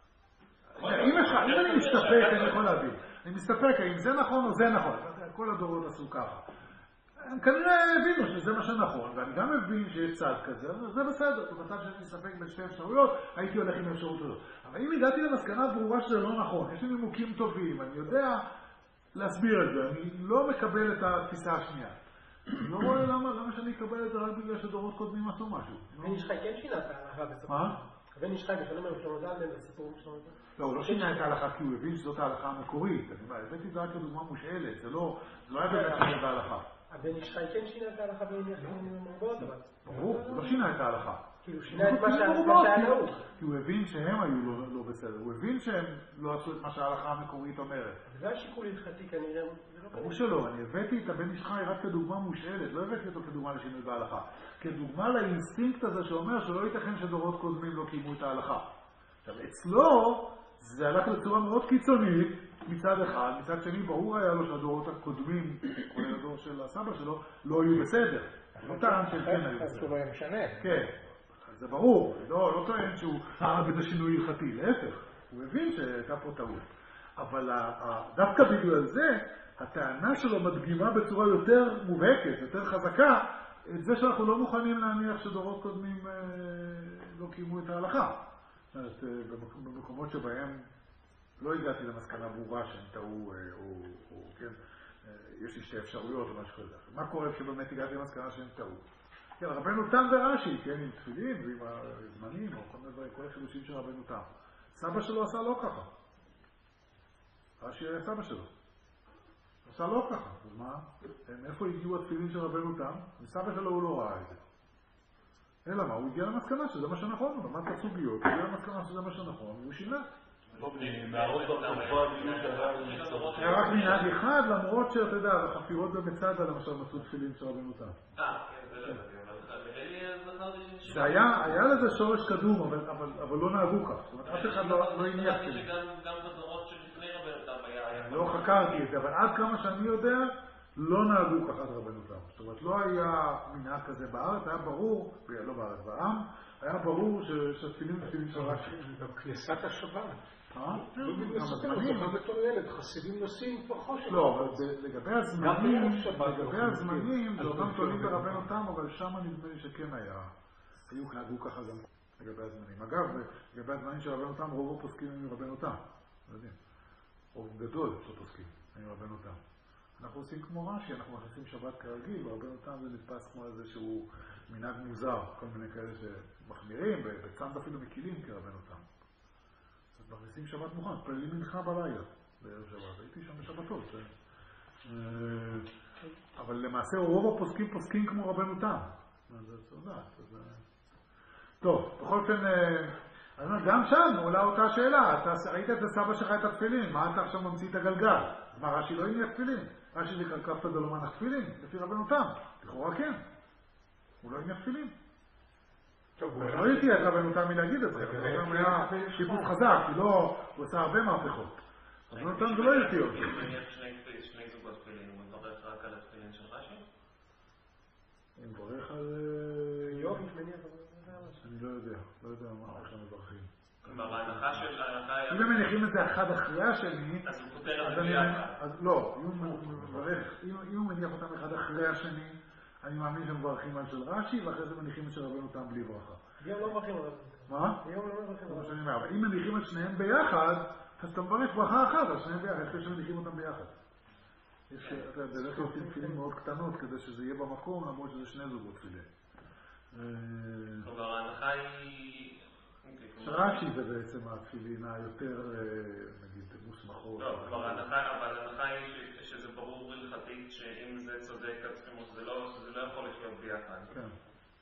אם אני מסתפק, אני יכול להבין. אני מסתפק, האם זה נכון או זה נכון. כל הדורות עשו ככה. הם כנראה הבינו שזה מה שנכון, ואני גם מבין שיש צד כזה, אז זה בסדר. במצב שאני מסתפק בין שתי אפשרויות, הייתי הולך עם אפשרות הזאת. אבל אם הגעתי למסקנה ברורה שזה לא נכון, יש לי נימוקים טובים, אני יודע להסביר את זה, אני לא מקבל את התפיסה השנייה. אני לא רואה למה שאני אקבל את זה רק בגלל שדורות קודמים עשו משהו. בן איש חי כן שינה את ההלכה בסופו. מה? בן איש חי בשונה משלמה זלמן בסיפורים שלמה. לא, הוא לא שינה את ההלכה כי הוא הבין שזאת ההלכה המקורית. הבאתי את זה רק כדוגמה מושאלת, זה לא היה באמת שינה את ההלכה. הבן איש חי כן שינה את ההלכה בעניין יחסים מרובות, אבל... ברור, הוא לא שינה את ההלכה. כאילו שינה את מה שהיה נהוג. כי הוא הבין שהם היו לא בסדר, הוא הבין שהם לא עשו את מה שההלכה המקורית אומרת. זה השיקול הלכתי כנראה. ברור שלא, אני הבאתי את הבן איש חי רק כדוגמה מושאלת, לא הבאתי אותו כדוגמה לשינוי בהלכה. כדוגמה לאינסטינקט הזה שאומר שלא ייתכן שדורות קודמים לא קיימו את ההלכה. עכשיו, אצלו זה הלך לצורה מאוד קיצונית מצד אחד, מצד שני ברור היה לו שהדורות הקודמים, כולל הדור של הסבא שלו, לא היו בסדר. לא טען שהם כן היו בסדר. שהוא לא היה משנה. כן, זה ברור, לא טוען שהוא בזה שינוי הלכתי, להפך, הוא הבין שהייתה פה טעות. אבל דווקא בגלל זה, הטענה שלו מדגימה בצורה יותר מובהקת, יותר חזקה, את זה שאנחנו לא מוכנים להניח שדורות קודמים לא קיימו את ההלכה. זאת אומרת, במקומות שבהם לא הגעתי למסקנה ברורה שהם טעו, או כן, יש לי שתי אפשרויות או משהו כזה. מה קורה כשבאמת הגעתי למסקנה שהם טעו? כן, רבנו תם ורש"י, כן, עם תפילין ועם הזמנים, או כל מיני דברים, כל החידושים של רבנו תם. סבא שלו עשה לא ככה. רש"י היה סבא שלו. עשה לא ככה. אז מה? מאיפה הגיעו התפילין של רבנו תם? מסבא שלו הוא לא ראה את זה. אלא מה? הוא הגיע למסקנה שזה מה שנכון, הוא למד את הסוגיות, הוא הגיע למסקנה שזה מה שנכון, והוא שינה. היה רק מנהג אחד, למרות שאתה יודע, החפירות במצדה למשל מצאו תפילין של רבנו תם. זה היה לזה שורש קדום, אבל לא נהגו כך. זאת אומרת, אף אחד לא הניח תפילין. גם בדורות שלפני רבנו תם היה... לא חקרתי את זה, אבל עד כמה שאני יודע, לא נהגו ככה את רבנו תם. זאת אומרת, לא היה מנהג כזה בארץ, היה ברור, לא בארץ, בעם, היה ברור שהתפילין תפילין של רש"י. בכניסת השבת. לא בזמנים. בתור ילד, חסידים נוסעים כבר חושך. לא, אבל לגבי הזמנים, זה אותם תולים ברבנו תם, אבל שם נדמה לי שכן היו נהגו ככה גם לגבי הזמנים. אגב, לגבי הזמנים של רבנו תם, רוב הפוסקים הם רבנו תם. לא יודעים. רוב גדול של פוסקים הם רבנו תם. אנחנו עושים כמו רש"י, אנחנו מכניסים שבת כרגיל, ברבנו תם זה נתפס כמו איזשהו מנהג מוזר, כל מיני כאלה שמחמירים, בצד אפילו מקילים כרבנו תם. אז מכניסים שבת מוכן, פועלים מנחה בלילה בערב שבת, הייתי שם בשבתות. אבל למעשה רוב הפוסקים פוסקים כמו רבנו תם. טוב, בכל אופן, גם שם עולה אותה שאלה, אתה ראית את הסבא שלך את התפילין, מה אתה עכשיו ממציא את הגלגל? אז מה, רש"י לא הניח תפילין? רש"י זה קרקפת דלא מנח תפילין, לפי רבנו תם. לכאורה כן, הוא לא הניח תפילין. לא הייתי את רבנו תם מלהגיד את זה, רבנו תם היה שיפוט חזק, כי לא, הוא עושה הרבה מהפכות. רבנו תם זה לא הייתי אותי. אם מניח שני זוגות תפילין, הוא מברך רק על התפילין של רש"י? הוא מברך על... אני לא יודע מה אנחנו מברכים. כלומר, ההנחה של... אם הם מניחים את זה אחד אחרי השני, אז הוא פותר את זה ביחד. לא, אם הוא מניח אותם אחד אחרי השני, אני מאמין שהם מברכים על של רש"י, ואחרי זה מניחים את של רבנו תם בלי ברכה. היום לא מברכים על רבנו תם. מה? היום לא מברכים על רבנו תם. אבל אם מניחים את שניהם ביחד, אז אתה מברך ברכה אחת על שניהם ביחד, אחרי שמניחים אותם ביחד. אתה בדרך כלל עושים תפילין מאוד קטנות, כדי שזה יהיה במקום, למרות שזה שני זוגות תפילין. כלומר, ההנחה היא... רש"י זה בעצם התפילין היותר, נגיד, מוסמכות. לא, כלומר, ההנחה היא שזה ברור הלכתית שאם זה צודק, אז שזה לא יכול לחיות ביחד. כן.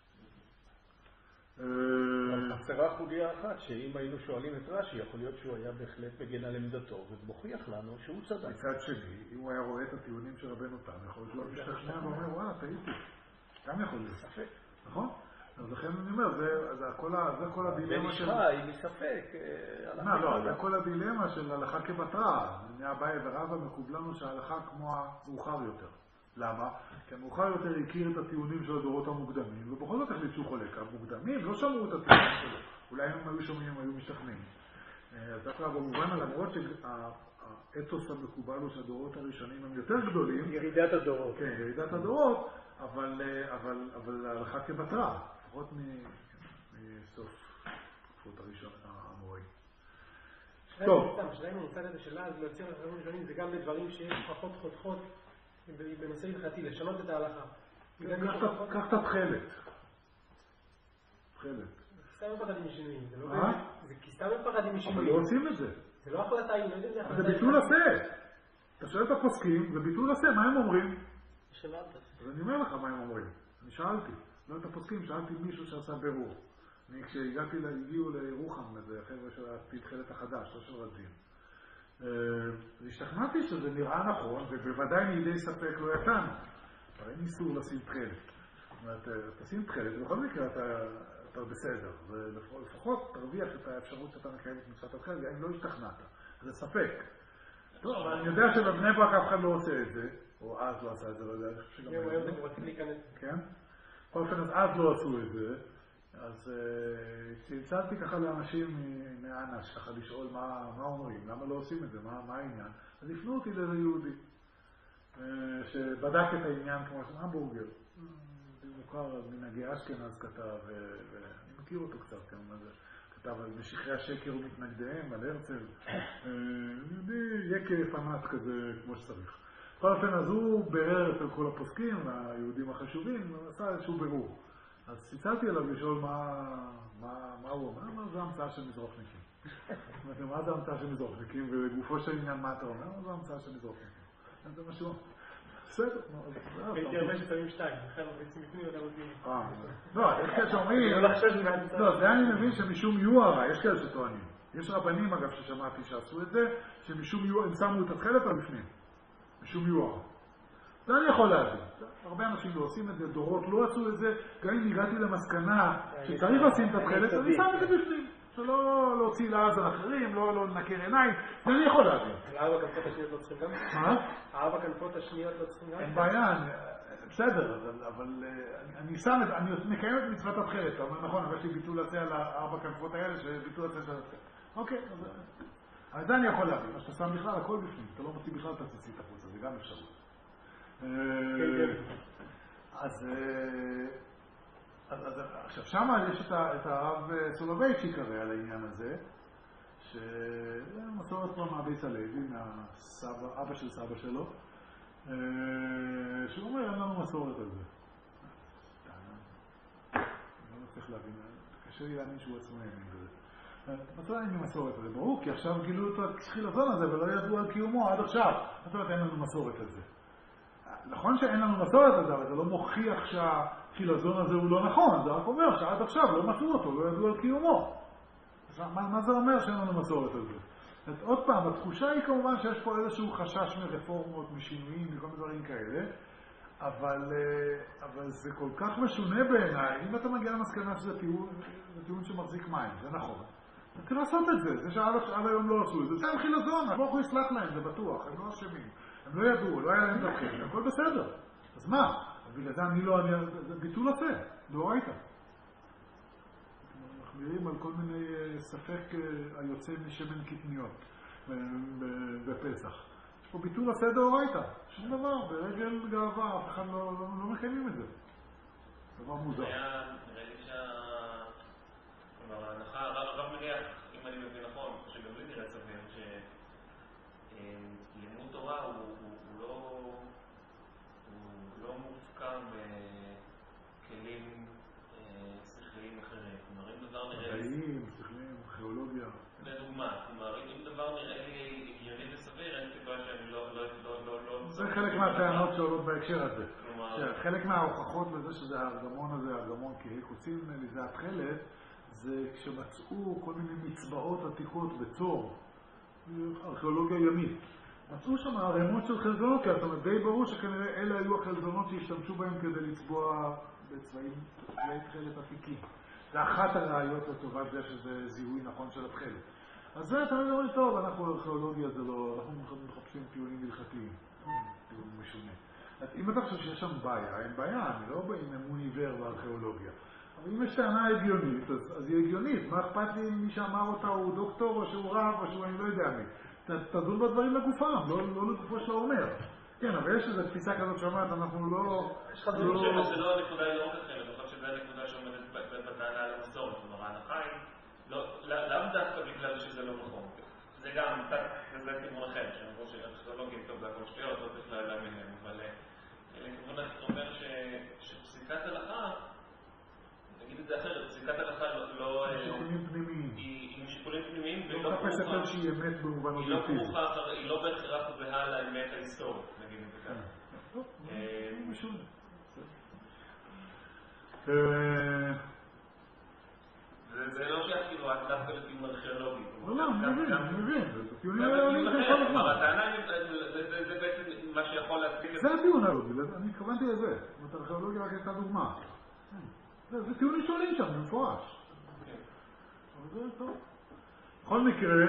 חסרה חוליה אחת, שאם היינו שואלים את רש"י, יכול להיות שהוא היה בהחלט מגן על עמדתו, ומוכיח לנו שהוא צדק. מצד שני, אם הוא היה רואה את הטיעונים של רבנו תם, יכול להיות שהוא משתכנע ואומר, וואלה, טעיתי. גם יכול להיות. נכון? אז לכן אני אומר, זה כל הדילמה של... ונשחה, היא מספק. לא, זה כל הדילמה של הלכה כבתרה. מהבאי ורבא מקובל לנו שההלכה כמו המאוחר יותר. למה? כי המאוחר יותר הכיר את הטיעונים של הדורות המוקדמים, ובכל זאת החליט שהוא חולק. המוקדמים לא שמעו את הטיעונים שלו. אולי הם היו שומעים, הם היו משתכנעים. אז דווקא במובן, למרות שהאתוס המקובל הוא שהדורות הראשונים הם יותר גדולים. ירידת הדורות. כן, ירידת הדורות, אבל ההלכה כבתרה, לפחות מסוף תקופות המוראים. טוב. השאלה אם המצד הזה שלה, אז להציע לחברים ראשונים, זה גם לדברים שיש פחות חותכות בנושא הלכתי, לשנות את ההלכה. קח את התחלת. סתם מפחדים משינויים, זה לא באמת, זה כי סתם מפחדים משינויים. אבל לא עושים את זה. זה לא החלטה, היא לא יודעת זה החלטה. זה ביטול עשה. אתה שואל את הפוסקים, זה ביטול עשה, מה הם אומרים? אז אני אומר לך מה הם אומרים. אני שאלתי, לא את הפוסקים, שאלתי מישהו שעשה בירור. אני הגיעו לירוחם, איזה חבר'ה של התחלת החדש, לא של רזין. והשתכנעתי שזה נראה נכון, ובוודאי מידי ספק לא יתנו. אבל אין איסור לשים תחלת. זאת אומרת, תשים תחלת, ובכל מקרה אתה בסדר. ולפחות תרוויח את האפשרות שאתה מקיים את מצוות התחלת, גם אם לא השתכנעת. זה ספק. טוב, אבל אני יודע שבבני ברק אף אחד לא עושה את זה, או אז לא עשה את זה, לא יודע, שגם היום זה כבר להיכנס. כן? בכל אופן, אז לא עשו את זה. אז צלצלתי ככה לאנשים מאנש, ככה לשאול מה אומרים, למה לא עושים את זה, מה העניין. אז הפנו אותי לאיזה יהודי, שבדק את העניין כמו המבורגר. מוכר, מנהגי אשכנז כתב, ואני מכיר אותו קצת, כתב על משיחי השקר ומתנגדיהם, על הרצל. יקה פנאט כזה כמו שצריך. בכל אופן, אז הוא ברר את כל הפוסקים, היהודים החשובים, עשה איזשהו ברור. אז ציצלתי עליו לשאול מה הוא אומר, מה זה המצאה של מזרוחניקים. זאת אומרת, מה זה המצאה של מזרוחניקים, ובגופו של עניין מה אתה אומר, מה זה המצאה של מזרוחניקים. זה משהו, בסדר. הייתי הרבה שצמים שתיים, אחר בעצם מפנים אותם אותים. לא, יש כאלה שאומרים, לא, זה אני מבין שמשום יוהרה, יש כאלה שטוענים. יש רבנים אגב ששמעתי שעשו את זה, שמשום יוהרה, הם שמו את התחלת על בפנים. משום יוהרה. זה אני יכול להבין. הרבה אנשים לא עושים את זה, דורות לא עשו את זה, גם אם הגעתי למסקנה שצריך לשים את התחלת, אני שם את זה בפנים. שלא להוציא לעז על אחרים, לא לנקר עיניים, זה אני יכול להבין. הארבע כנפות השניות לא צריכים גם? מה? הארבע כנפות השניות לא צריכים גם? אין בעיה, בסדר, אבל אני מקיים את מצוות התחלת, אתה אומר נכון, אבל יש לי ביטול עשה על הארבע כנפות האלה, שביטול עשה של התחלת. אוקיי, אז זה אני יכול להבין, אז אתה שם בכלל הכל בפנים, אתה לא מוציא בכלל את הציצית החוצה, זה גם אפשרות. אז עכשיו שמה יש את הרב סולובייצ'יק הרי על העניין הזה, שזה מסורת כבר מהבית הלוי, מהאבא של סבא שלו, שהוא אומר אין לנו מסורת על זה. אני לא מצליח להבין, קשה לי להאמין שהוא עצמו ימין בזה. מצוין עם מסורת הזה, ברור, כי עכשיו גילו את החילזון הזה ולא ידעו על קיומו עד עכשיו. זאת אומרת, אין לנו מסורת על זה. נכון שאין לנו מסורת על זה, אבל זה לא מוכיח שהחילזון הזה הוא לא נכון. זה רק אומר שעד עכשיו לא מצאו אותו, לא ידעו על קיומו. מה זה אומר שאין לנו מסורת על זה? אז עוד פעם, התחושה היא כמובן שיש פה איזשהו חשש מרפורמות, משינויים, מכל מיני דברים כאלה, אבל זה כל כך משונה בעיניי. אם אתה מגיע למסקנה שזה טיעון שמחזיק מים, זה נכון. אתה צריך לעשות את זה, זה שעד היום לא עשו את זה. זה הם חילזון, אנחנו לא יסלח להם, זה בטוח, הם לא אשמים. הם לא ידעו, לא היה להם דרכים, הכל בסדר. אז מה? בגלל זה זה ביטול עשה, לא ראית. אנחנו נראים על כל מיני ספק היוצא משמן קטניות בפסח. יש פה ביטול עשה דאורייתא, שום דבר, ברגל גאווה, אף אחד לא מקיימים את זה. דבר מוזר. ההנחה, הרב מניח, אם אני מבין נכון, שגם לי נראה סביר, שלימוד תורה הוא לא מופקע בכלים שכליים אחרים. כלומר, אם דבר נראה לי... מדעיים, שכליים, כיאולוגיה. לדוגמה, כלומר, אם דבר נראה לי הגיוני וסביר, אין סיבה שאני לא... זה חלק מהטענות שעולות בהקשר הזה. חלק מההוכחות לזה שזה הארגמון הזה, הארגמון כהיקוצים, זה התחלת, זה כשמצאו כל מיני מצבעות עתיקות בצור, ארכיאולוגיה ימית. מצאו שם ערימות של חלזונות, כי זאת אומרת די ברור שכנראה אלה היו החלזונות שהשתמשו בהם כדי לצבוע בצבעי תחלת עתיקים. זה אחת הראיות לטובת זה שזה זיהוי נכון של התכלת. אז זה תמיד אומרים, טוב, אנחנו ארכיאולוגיה זה לא, אנחנו מחפשים טיעונים הלכתיים, טיעון משונה. אם אתה חושב שיש שם בעיה, אין בעיה, אני לא בא עם אמון עיוור בארכיאולוגיה. אבל אם יש טענה הגיונית, אז היא הגיונית. מה אכפת לי אם מי שאמר אותה הוא דוקטור, או שהוא רב, או שהוא אני לא יודע מי. תדון בדברים לגופם, לא לגופו שלא אומר. כן, אבל יש איזו תפיסה כזאת שאומרת, אנחנו לא... אני חושב שזה לא הנקודה היא לא רק אחרת, אני חושב שזה הנקודה שעומדת בטענה על המסורת. כלומר, ההנחה היא, לאו דווקא בגלל שזה לא נכון. זה גם, זה כיוון אחר, שאני חושב שהטכנולוגיה טוב, זה הכל שטויות, לא צריך להאמין להם, אבל כיוון אומר שפסיקת הלכה, נגיד את זה אחרת, פסיקת הלכה לא... שיקולים פנימיים. היא שיקולים פנימיים לא מחפשת יותר שהיא אמת במובן אובייקטיבי. היא לא בהכרח זהה לאמת ההיסטורית, נגיד את זה ככה. טוב, משונה. זה לא שייך כאילו רק דווקא לטיעון ארכיאולוגי. לא, אני מבין. זה טיעונים עולים כאן כל הזמן. הטענה זה בעצם מה שיכול להצדיק את זה הטיעון הלוגי, אני התכוונתי לזה. זאת אומרת, ארכיאולוגיה רק הייתה דוגמה. זה טיעונים שעולים שם, במפורש. אבל זה טוב. בכל מקרה,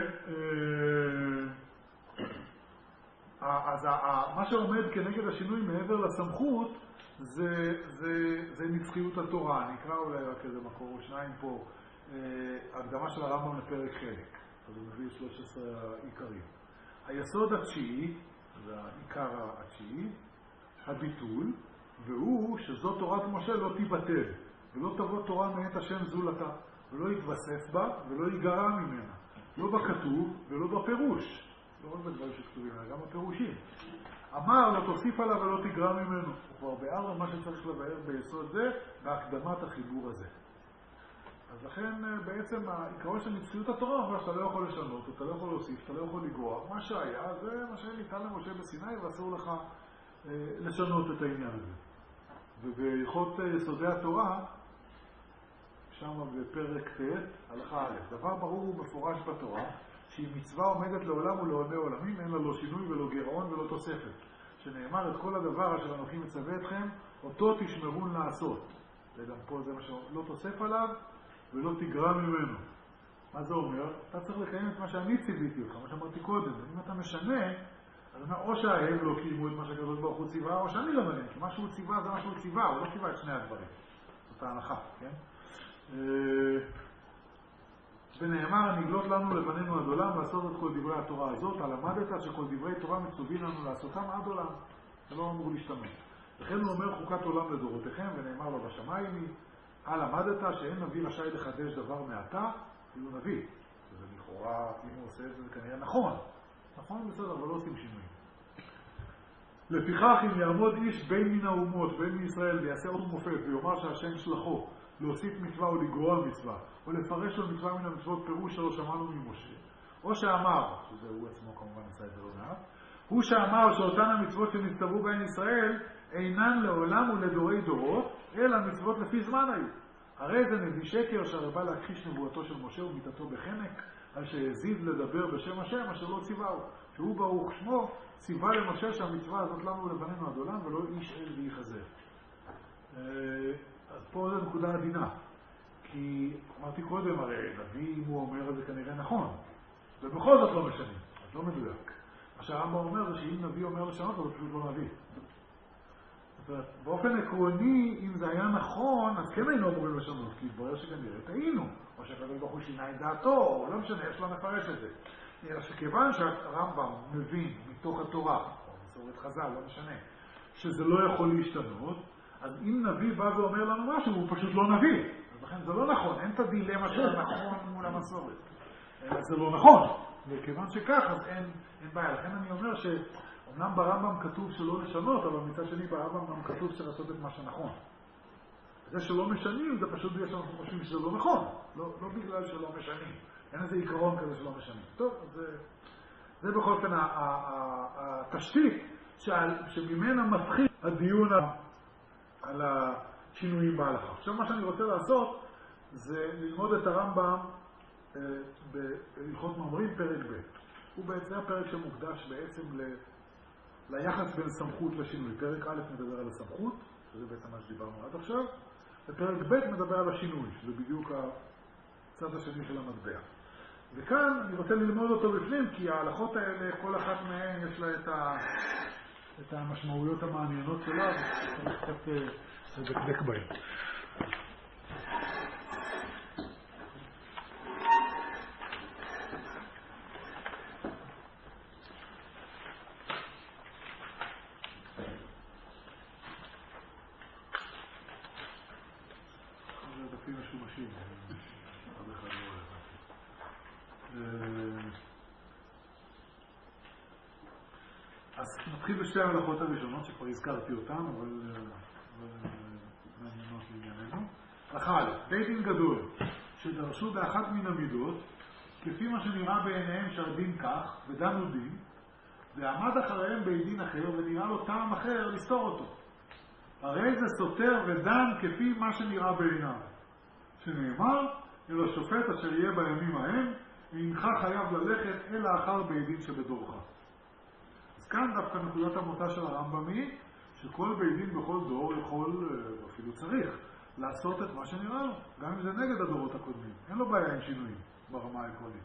אז מה שעומד כנגד השינוי מעבר לסמכות זה נצחיות התורה. נקרא אולי רק איזה מקור או שניים פה, הקדמה של הרמב"ם לפרק חלק. אז הוא מביא 13 עיקרים. היסוד התשיעי, זה העיקר התשיעי, הביטול, והוא שזו תורת משה לא תיבטל, ולא תבוא תורה מאת השם זולתה, ולא יתווסף בה, ולא ייגרע ממנה. לא בכתוב ולא בפירוש. לא רק בדברים שכתובים, אלא גם בפירושים. אמר, לא תוסיף עליו ולא תגרע ממנו. הוא כבר ביאר מה שצריך לבאר ביסוד זה, בהקדמת החיבור הזה. אז לכן בעצם העיקרון של נצחיות התורה אומר שאתה לא יכול לשנות, אתה לא יכול להוסיף, אתה לא יכול לגרוע. מה שהיה זה מה שניתן למשה בסיני ואסור לך לשנות את העניין הזה. ובהלכות יסודי התורה, שם בפרק ט' הלכה א', דבר ברור ומפורש בתורה, שהיא מצווה עומדת לעולם ולעולמי עולמים, אין לה לא שינוי ולא גירעון ולא תוספת. שנאמר את כל הדבר אשר אנוכי מצווה אתכם, אותו תשמרון לעשות. וגם פה זה מה שלא תוסף עליו ולא תגרע ממנו. מה זה אומר? אתה צריך לקיים את מה שאני ציוויתי אותך, מה שאמרתי קודם. אם אתה משנה, אז אומר, או שההם לא קיימו את מה שהקדוש ברוך הוא ציווה, או שאני לא מבין, כי מה שהוא ציווה זה מה שהוא ציווה, הוא לא ציווה את שני הדברים. זאת ההנחה, כן? ונאמר, נגלות לנו לבנינו עד עולם לעשות את כל דברי התורה הזאת, הלמדת שכל דברי תורה מצווים לנו לעשותם עד עולם. זה לא אמור להשתמש. לכן הוא אומר חוקת עולם לדורותיכם, ונאמר לו בשמיים, הלמדת שאין נביא רשאי לחדש דבר מעתה, כאילו נביא. זה לכאורה, אם הוא עושה את זה, זה כנראה נכון. נכון, בסדר, אבל לא עושים שינויים. לפיכך, אם יעמוד איש בין מן האומות, בין מישראל, ויעשה עוד מופת, ויאמר שהשם שלחו, להוסיף מצווה או לגרוע מצווה, או לפרש לו מצווה מן המצוות פירוש שלא שמענו ממשה. או שאמר, שזה הוא עצמו כמובן עשה את זה לא מעט, הוא שאמר שאותן המצוות שנצטוו בהן ישראל, אינן לעולם ולדורי דורות, אלא מצוות לפי זמן היו. הרי זה נביא שקר שהרבה להכחיש נבואתו של משה ומיתתו בחנק, על שהזיד לדבר בשם השם, אשר לא ציווהו. שהוא ברוך שמו, ציווה למשה שהמצווה הזאת לנו לבנינו עד עולם, ולא איש אל ויחזר. אז פה זו נקודה עדינה. כי אמרתי קודם, הרי נביא, אם הוא אומר, זה כנראה נכון. ובכל זאת לא משנים, אז לא מדויק. מה שהרמב"ם אומר זה שאם נביא אומר לשנות, אז הוא פשוט לא נביא. באופן עקרוני, אם זה היה נכון, אז כן היינו אמורים לשנות, כי התברר שכנראה טעינו, או שהקדוש ברוך הוא שינה את דעתו, או לא משנה, יש לו מפרש את זה. אלא שכיוון שהרמב"ם מבין מתוך התורה, או מסורת חז"ל, לא משנה, שזה לא יכול להשתנות, אז אם נביא בא ואומר לנו משהו, הוא פשוט לא נביא. אז לכן זה לא נכון, אין את הדילמה של הנכון מול המסורת. אלא זה לא נכון. וכיוון שכך, אז אין בעיה. לכן אני אומר שאומנם ברמב"ם כתוב שלא לשנות, אבל מצד שני ברמב"ם גם כתוב שרצות את מה שנכון. זה שלא משנים, זה פשוט בגלל שאנחנו חושבים שזה לא נכון. לא בגלל שלא משנים. אין איזה עיקרון כזה שלא משנים. טוב, אז זה בכל אופן התשתית שממנה מתחיל הדיון על השינויים בהלכה. עכשיו מה שאני רוצה לעשות זה ללמוד את הרמב"ם בהלכות מאמרים פרק ב'. הוא בעצם הפרק שמוקדש בעצם ליחס בין סמכות לשינוי. פרק א' מדבר על הסמכות, שזה בעצם מה שדיברנו עד עכשיו, ופרק ב' מדבר על השינוי, שזה בדיוק הצד השני של המטבע. וכאן אני רוצה ללמוד אותו בפנים, כי ההלכות האלה, כל אחת מהן יש לה את המשמעויות המעניינות שלה, וצריך קצת לדקדק בהן. אז נתחיל בשתי ההלכות הראשונות שכבר הזכרתי אותן, אבל מעניינות לענייננו. הלכה א', בית דין גדול שדרשו באחת מן המידות, כפי מה שנראה בעיניהם שהדין כך, ודנו דין, ועמד אחריהם בית דין אחר ונראה לו טעם אחר לסתור אותו. הרי זה סותר ודן כפי מה שנראה בעיניו. שנאמר, אלא שופט אשר יהיה בימים ההם, ואינך חייב ללכת אלא אחר בית דין שבדורך. אז כאן דווקא נקודת המוצא של הרמב"ם היא שכל בית דין בכל דור יכול, אפילו צריך, לעשות את מה שנראה לו, גם אם זה נגד הדורות הקודמים. אין לו בעיה עם שינויים ברמה העקרונית.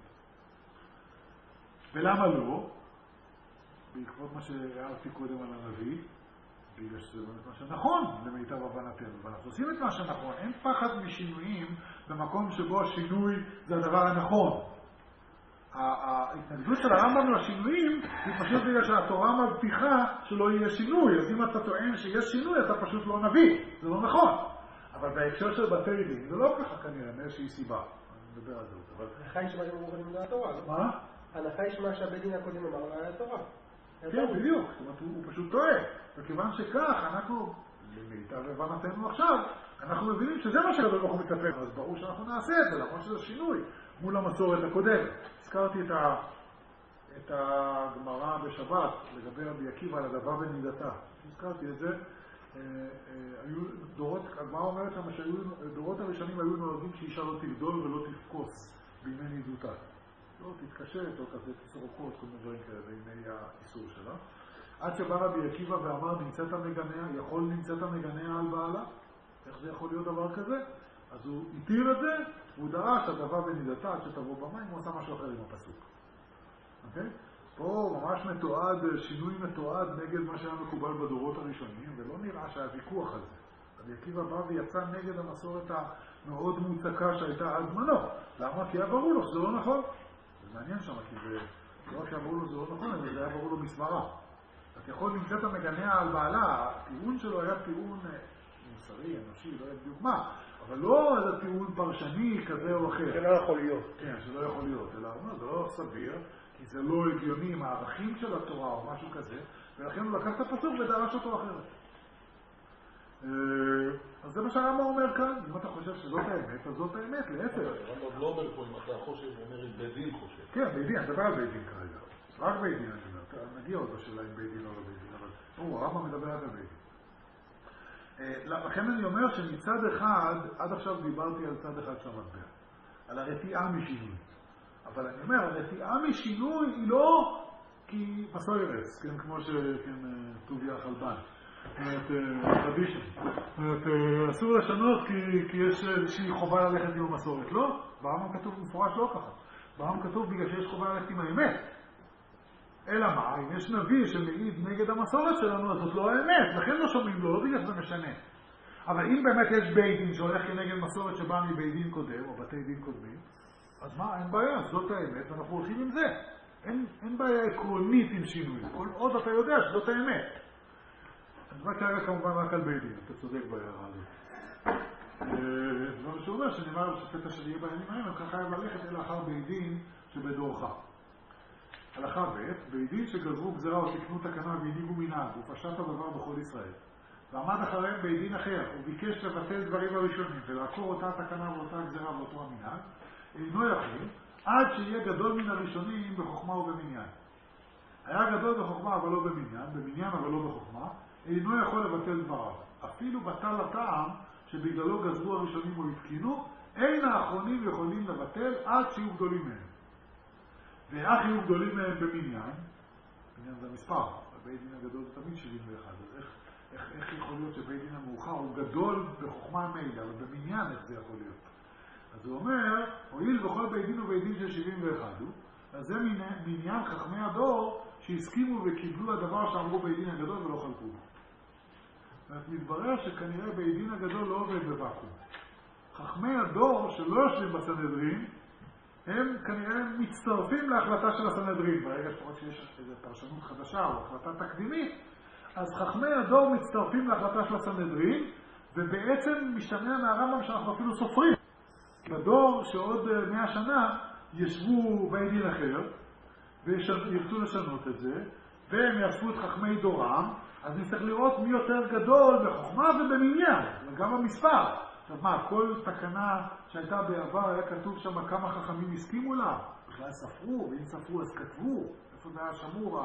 ולמה לא? בעקבות מה שהערתי קודם על הנביא, בגלל שזה באמת מה שנכון למיטב הבנתנו, ואנחנו עושים את מה שנכון. אין פחד משינויים במקום שבו השינוי זה הדבר הנכון. ההתנגדות של הרמב"ם לשינויים היא פשוט בגלל שהתורה מבטיחה שלא יהיה שינוי. אז אם אתה טוען שיש שינוי אתה פשוט לא נביא, זה לא נכון. אבל בהקשר של בתי דין זה לא ככה כנראה, מאיזושהי סיבה. אני מדבר על זה. אבל הנחה ישמע שהם אמרו לימודי התורה, לא? מה? הנחה ישמע שהבית דין הקודם אמר לה התורה. כן, בדיוק. זאת אומרת, הוא פשוט טועה. וכיוון שכך, אנחנו, למיטב הבנתנו עכשיו, אנחנו מבינים שזה מה שהקדוש ברוך הוא מצפה. אז ברור שאנחנו נעשה את זה, למרות שזה שינוי מול המסורת הקודמת. הזכרתי את הגמרא בשבת לגבי רבי עקיבא על הדבר במידתה. הזכרתי את זה. הגמרא אומרת שם שדורות הראשונים היו נוהגים שאישה לא תגדול ולא תפקוס בימי נידותה. לא תתקשרת או כזה תסרוקות, כל מיני דברים כאלה בימי האיסור שלה. עד שבא רבי עקיבא ואמר, נמצאת המגנע, יכול נמצאת המגנע על בעלה? איך זה יכול להיות דבר כזה? אז הוא התיר את זה, והוא דרש הדבר בנידתה עד שתבוא במים, הוא עשה משהו אחר עם הפסוק. אוקיי? פה ממש מתועד, שינוי מתועד נגד מה שהיה מקובל בדורות הראשונים, ולא נראה שהיה ויכוח על זה. רבי עקיבא בא ויצא נגד המסורת המאוד מוצקה שהייתה עד זמנו. למה? כי היה ברור לו שזה לא נכון. זה מעניין שם, כי זה לא רק שאמרו לו שזה לא נכון, אבל זה היה ברור לו מסברה. אתה יכול למצוא את המגנע על בעלה, הטיעון שלו היה טיעון מוסרי, אנושי, לא יודע בדיוק מה, אבל לא איזה טיעון פרשני כזה או אחר. זה לא יכול להיות. כן, זה לא יכול להיות, אלא זה לא סביר, כי זה לא הגיוני עם הערכים של התורה או משהו כזה, ולכן הוא לקח את הפסוק ודרש אותו אחרת. אז זה מה שהרמב"ם אומר כאן, אם אתה חושב שזאת האמת, אז זאת האמת, להפך. הרמב"ם לא אומר פה אם אתה חושב, הוא אומר אם בית דין חושב. כן, בית דין, אני מדבר על בית דין כרגע. רק בית דין, אני אומר. נגיע עוד לשאלה אם בית דין או לא בית דין, אבל הרמב"ם מדבר על בית דין. לכן אני אומר שמצד אחד, עד עכשיו דיברתי על צד אחד של המטבע, על הרתיעה משינוי. אבל אני אומר, הרתיעה משינוי היא לא כי מסוירס, כן, כמו שטוביה חלבן. אסור לשנות כי יש איזושהי חובה ללכת עם המסורת, לא? ברמב"ם כתוב מפורש לא ככה. ברמב"ם כתוב בגלל שיש חובה ללכת עם האמת. אלא מה? אם יש נביא שמעיד נגד המסורת שלנו, אז זאת לא האמת, לכן לא שומעים לו, לא בגלל שזה משנה. אבל אם באמת יש בית דין שהולך כנגד מסורת שבאה מבית דין קודם, או בתי דין קודמים, אז מה? אין בעיה, זאת האמת, ואנחנו הולכים עם זה. אין בעיה עקרונית עם שינוי. כל עוד אתה יודע שזאת האמת. אז מה כרגע כמובן רק על בית דין, אתה צודק בהערה הזאת. זה מה שהוא אומר, שנאמר על שופט אשר יהיה בימים ההם, הם חייב ללכת אל אחר בית דין שבדורך. הלכה ב' בית דין שגזרו גזרה או תקנו תקנה והנהיגו מנהג ופשט הדבר בכל ישראל. ועמד אחריהם בית דין אחר, וביקש לבטל דברים הראשונים ולעקור אותה תקנה ואותה גזרה ואותו המנהג, אינו יכול עד שיהיה גדול מן הראשונים בחוכמה ובמניין. היה גדול בחוכמה אבל לא במניין, במניין אבל לא בחוכמה, אינו יכול לבטל דבריו. אפילו בטל הטעם שבגללו גזרו הראשונים או התקינו, אין האחרונים יכולים לבטל עד שיהיו גדולים מהם. ואך יהיו גדולים מהם במניין, מניין זה המספר, בבית דין הגדול זה תמיד 71, אז איך יכול להיות שבית דין המאוחר הוא גדול בחוכמה מילא, אבל במניין איך זה יכול להיות? אז הוא אומר, הואיל בכל בית דין ובית דין של 71 הוא, אז זה מניין חכמי הדור שהסכימו וקיבלו הדבר שאמרו בית דין הגדול ולא חלקו בו. אז מתברר שכנראה בית דין הגדול לא עובד בוואקום. חכמי הדור שלא יושבים בסנהדרין, הם כנראה מצטרפים להחלטה של הסנהדרין. ברגע שיש איזו פרשנות חדשה או החלטה תקדימית, אז חכמי הדור מצטרפים להחלטה של הסנהדרין, ובעצם משתמע מהרמב"ם שאנחנו אפילו סופרים. בדור שעוד 100 שנה ישבו בית דין אחר, וירצו לשנות את זה, והם יאספו את חכמי דורם, אז נצטרך לראות מי יותר גדול בחוכמה ובמניין, וגם במספר. עכשיו מה, כל תקנה שהייתה בעבר היה כתוב שם כמה חכמים הסכימו לה? בכלל ספרו, ואם ספרו אז כתבו. איפה זה היה שמור,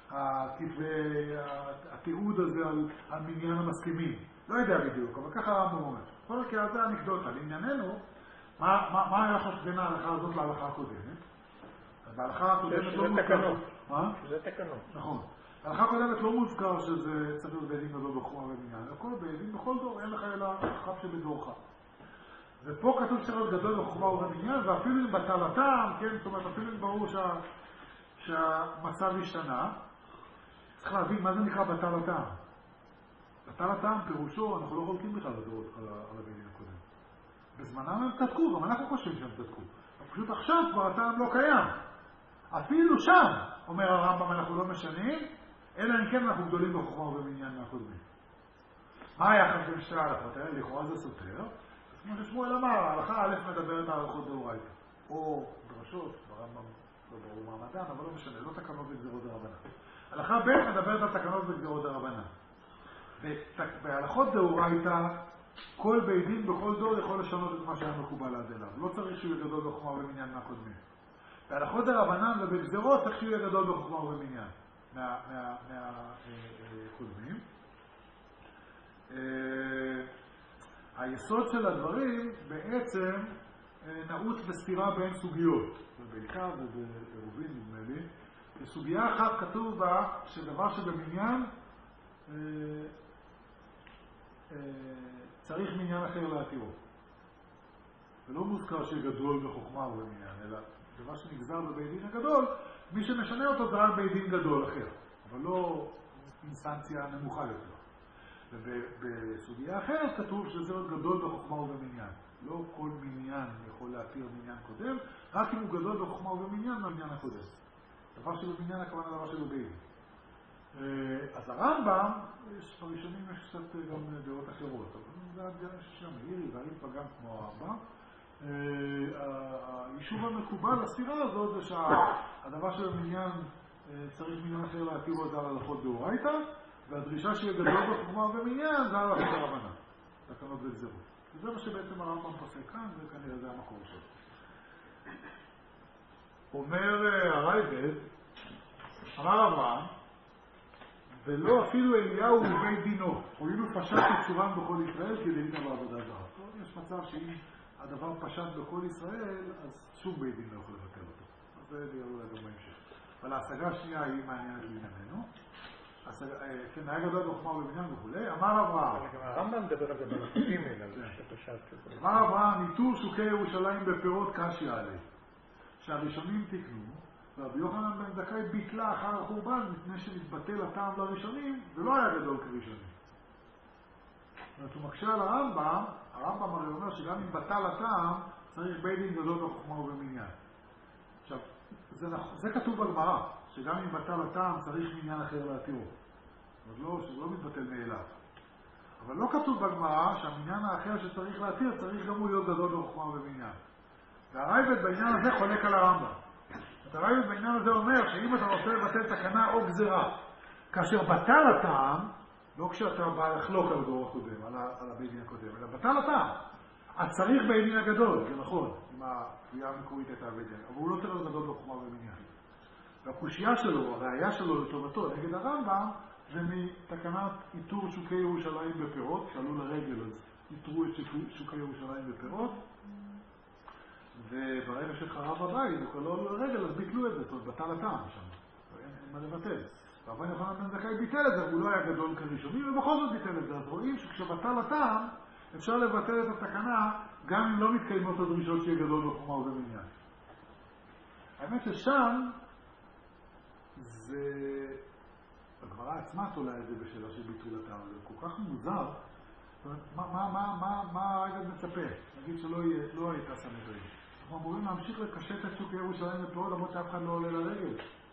התיעוד הזה על מניין המסכימים? לא יודע בדיוק, אבל ככה הרמב"ם אומר. כל מקרה זה אנקדוטה. לענייננו, מה היחס בין ההלכה הזאת להלכה הקודמת? בהלכה הקודמת לא מוזכר. זה תקנות. נכון. ההלכה הקודמת לא מוזכר שזה צריך להיות בית דין גדול בחוכמה ובמניין. הכל בית דין בכל דור, אין לך אלא חכם שבדורך. ופה כתוב שצריך להיות גדול בחוכמה ובמניין, ואפילו אם בטלתם, כן, זאת אומרת, אפילו אם ברור שהמצב השתנה, צריך להבין מה זה נקרא בטלתם. בטלתם פירושו, אנחנו לא חולקים בכלל על הבית דין הקודם. בזמנם הם צדקו, גם אנחנו חושבים שהם צדקו. פשוט עכשיו כבר הטעם לא קיים. אפילו שם, אומר הרמב"ם, אנחנו לא משנים, אלא אם כן אנחנו גדולים בחוכמה ובמניין מהקודמים. מה היחס בין שתי ההלכות האלה? לכאורה זה סותר. כמו ששמואל אמר, ההלכה א' מדברת על הלכות דאורייתא. או דרשות, ברמב"ם לא ברור מעמדן, אבל לא משנה, לא תקנות וגזירות דרבנן. הלכה ב' מדברת על תקנות וגזירות דרבנן. בהלכות דאורייתא, כל בית דין בכל דור יכול לשנות את מה שהיה מקובל עד אליו. לא צריך שהוא יהיה גדול בחוכמה ובמניין מהקודמים. בהלכות דרבנן ובגזירות צריך שהוא יהיה גדול בחוכמה ובמניין מהקודמים. היסוד של הדברים בעצם נעוץ בסתירה בין סוגיות. בעיקר ובעירובין נדמה לי. בסוגיה אחת כתוב בה שדבר שבמניין צריך מניין אחר להתירו. ולא מוזכר שגדול בחוכמה ובמניין, אלא דבר שנגזר בבית דין הגדול, מי שמשנה אותו זה רק בית דין גדול אחר, אבל לא אינסטנציה נמוכה יותר. ובסוגיה אחרת כתוב שזה עוד גדול בחוכמה ובמניין. לא כל מניין יכול להתיר מניין קודם, רק אם הוא גדול בחוכמה ובמניין מהמניין הקודם. דבר שבמניין הכוונה דבר שבבית דין. אז הרמב"ם, בראשונים יש קצת גם דעות אחרות, אבל זה הדעה ששם עירי והעיר פגם כמו הרמב"ם. היישוב המקובל לסתירה הזאת זה שהדבר שבמניין צריך מניין אחר להתירו את זה על הלכות דאורייתא, והדרישה שיהיה גדול בחוכמה ובמניין זה על הלכות דרבנן, תקנות וגזירות. וזה מה שבעצם הרמב"ם פוסק כאן, וכנראה זה המקור שלו. אומר הרייבד, אמר אברהם, ולא אפילו אליהו ובית דינו, הואילו פשט יצורם בכל ישראל כדין בעבודה זרה. יש מצב שאם הדבר פשט בכל ישראל, אז שום בית דין לא יכול לבטל אותו. אז זה יראו גם בהמשך. אבל ההשגה השנייה היא מעניינת לענייננו. כן, היה גדול בחוכמה ובמניין וכו'. אמר אברהם. הרמב"ם מדבר על זה בנפשים האלה, שפשט. אמר אברהם, ניטור שוקי ירושלים בפירות קשיא עלי. שהראשונים תקנו, ורבי יוחנן בן זכאי ביטלה אחר החורבן מפני שנתבטל הטעם לראשונים, ולא היה גדול כראשונים. זאת הוא מקשה על הרמב"ם, הרמב"ם הרי אומר שגם אם בטל הטעם, צריך בית דין גדול בחוכמה ובמניין. עכשיו, זה כתוב בגמרא, שגם אם בטל הטעם צריך מניין אחר להתירו. שזה לא מתבטל מאליו. אבל לא כתוב בגמרא שהמניין האחר שצריך להתיר, צריך גם הוא להיות גדול בחוכמה ובמניין. והרייבד בעניין הזה חולק על הרמב"ם. הרייבד בעניין הזה אומר שאם אתה רוצה לבטל תקנה או גזירה, כאשר בטל הטעם, לא כשאתה בא לחלוק על הדור הקודם, על הבית דין הקודם, אלא בטל הטעם. אז צריך בית דין הגדול, זה נכון, אם הקביעה המקורית הייתה בית דין, אבל הוא לא צריך להיות גדול בחוכמה ובמניין. והקושייה שלו, הראייה שלו לטובתו נגד הרמב"ם, זה מתקנת איתור שוקי ירושלים בפירות, שעלו לרגל, אז איתרו את שוקי ירושלים בפירות, וברגע שחרב הבית, וכבר לא עלו לרגל, אז ביטלו את זה, זאת אומרת, בטל הטעם שם. אין מה לבטל. רבן יוחנן בן זכאי ביטל את זה, הוא לא היה גדול כראשוני, ובכל זאת ביטל את זה. אז רואים שכשבטל הטעם, אפשר לבטל את התקנה, גם אם לא מתקיימות הדרישות שיהיה גדול בחוכמה ובמניין. האמת ששם, זה... הגמרא עצמה תולה את זה בשאלה של ביטול הטעם, זה כל כך מוזר. מה הרגע מצפה? נגיד שלא הייתה סנהדרין. אנחנו אמורים להמשיך לקשט את שוק ירושלים ופירות, למרות שאף אחד לא עולה לרגל.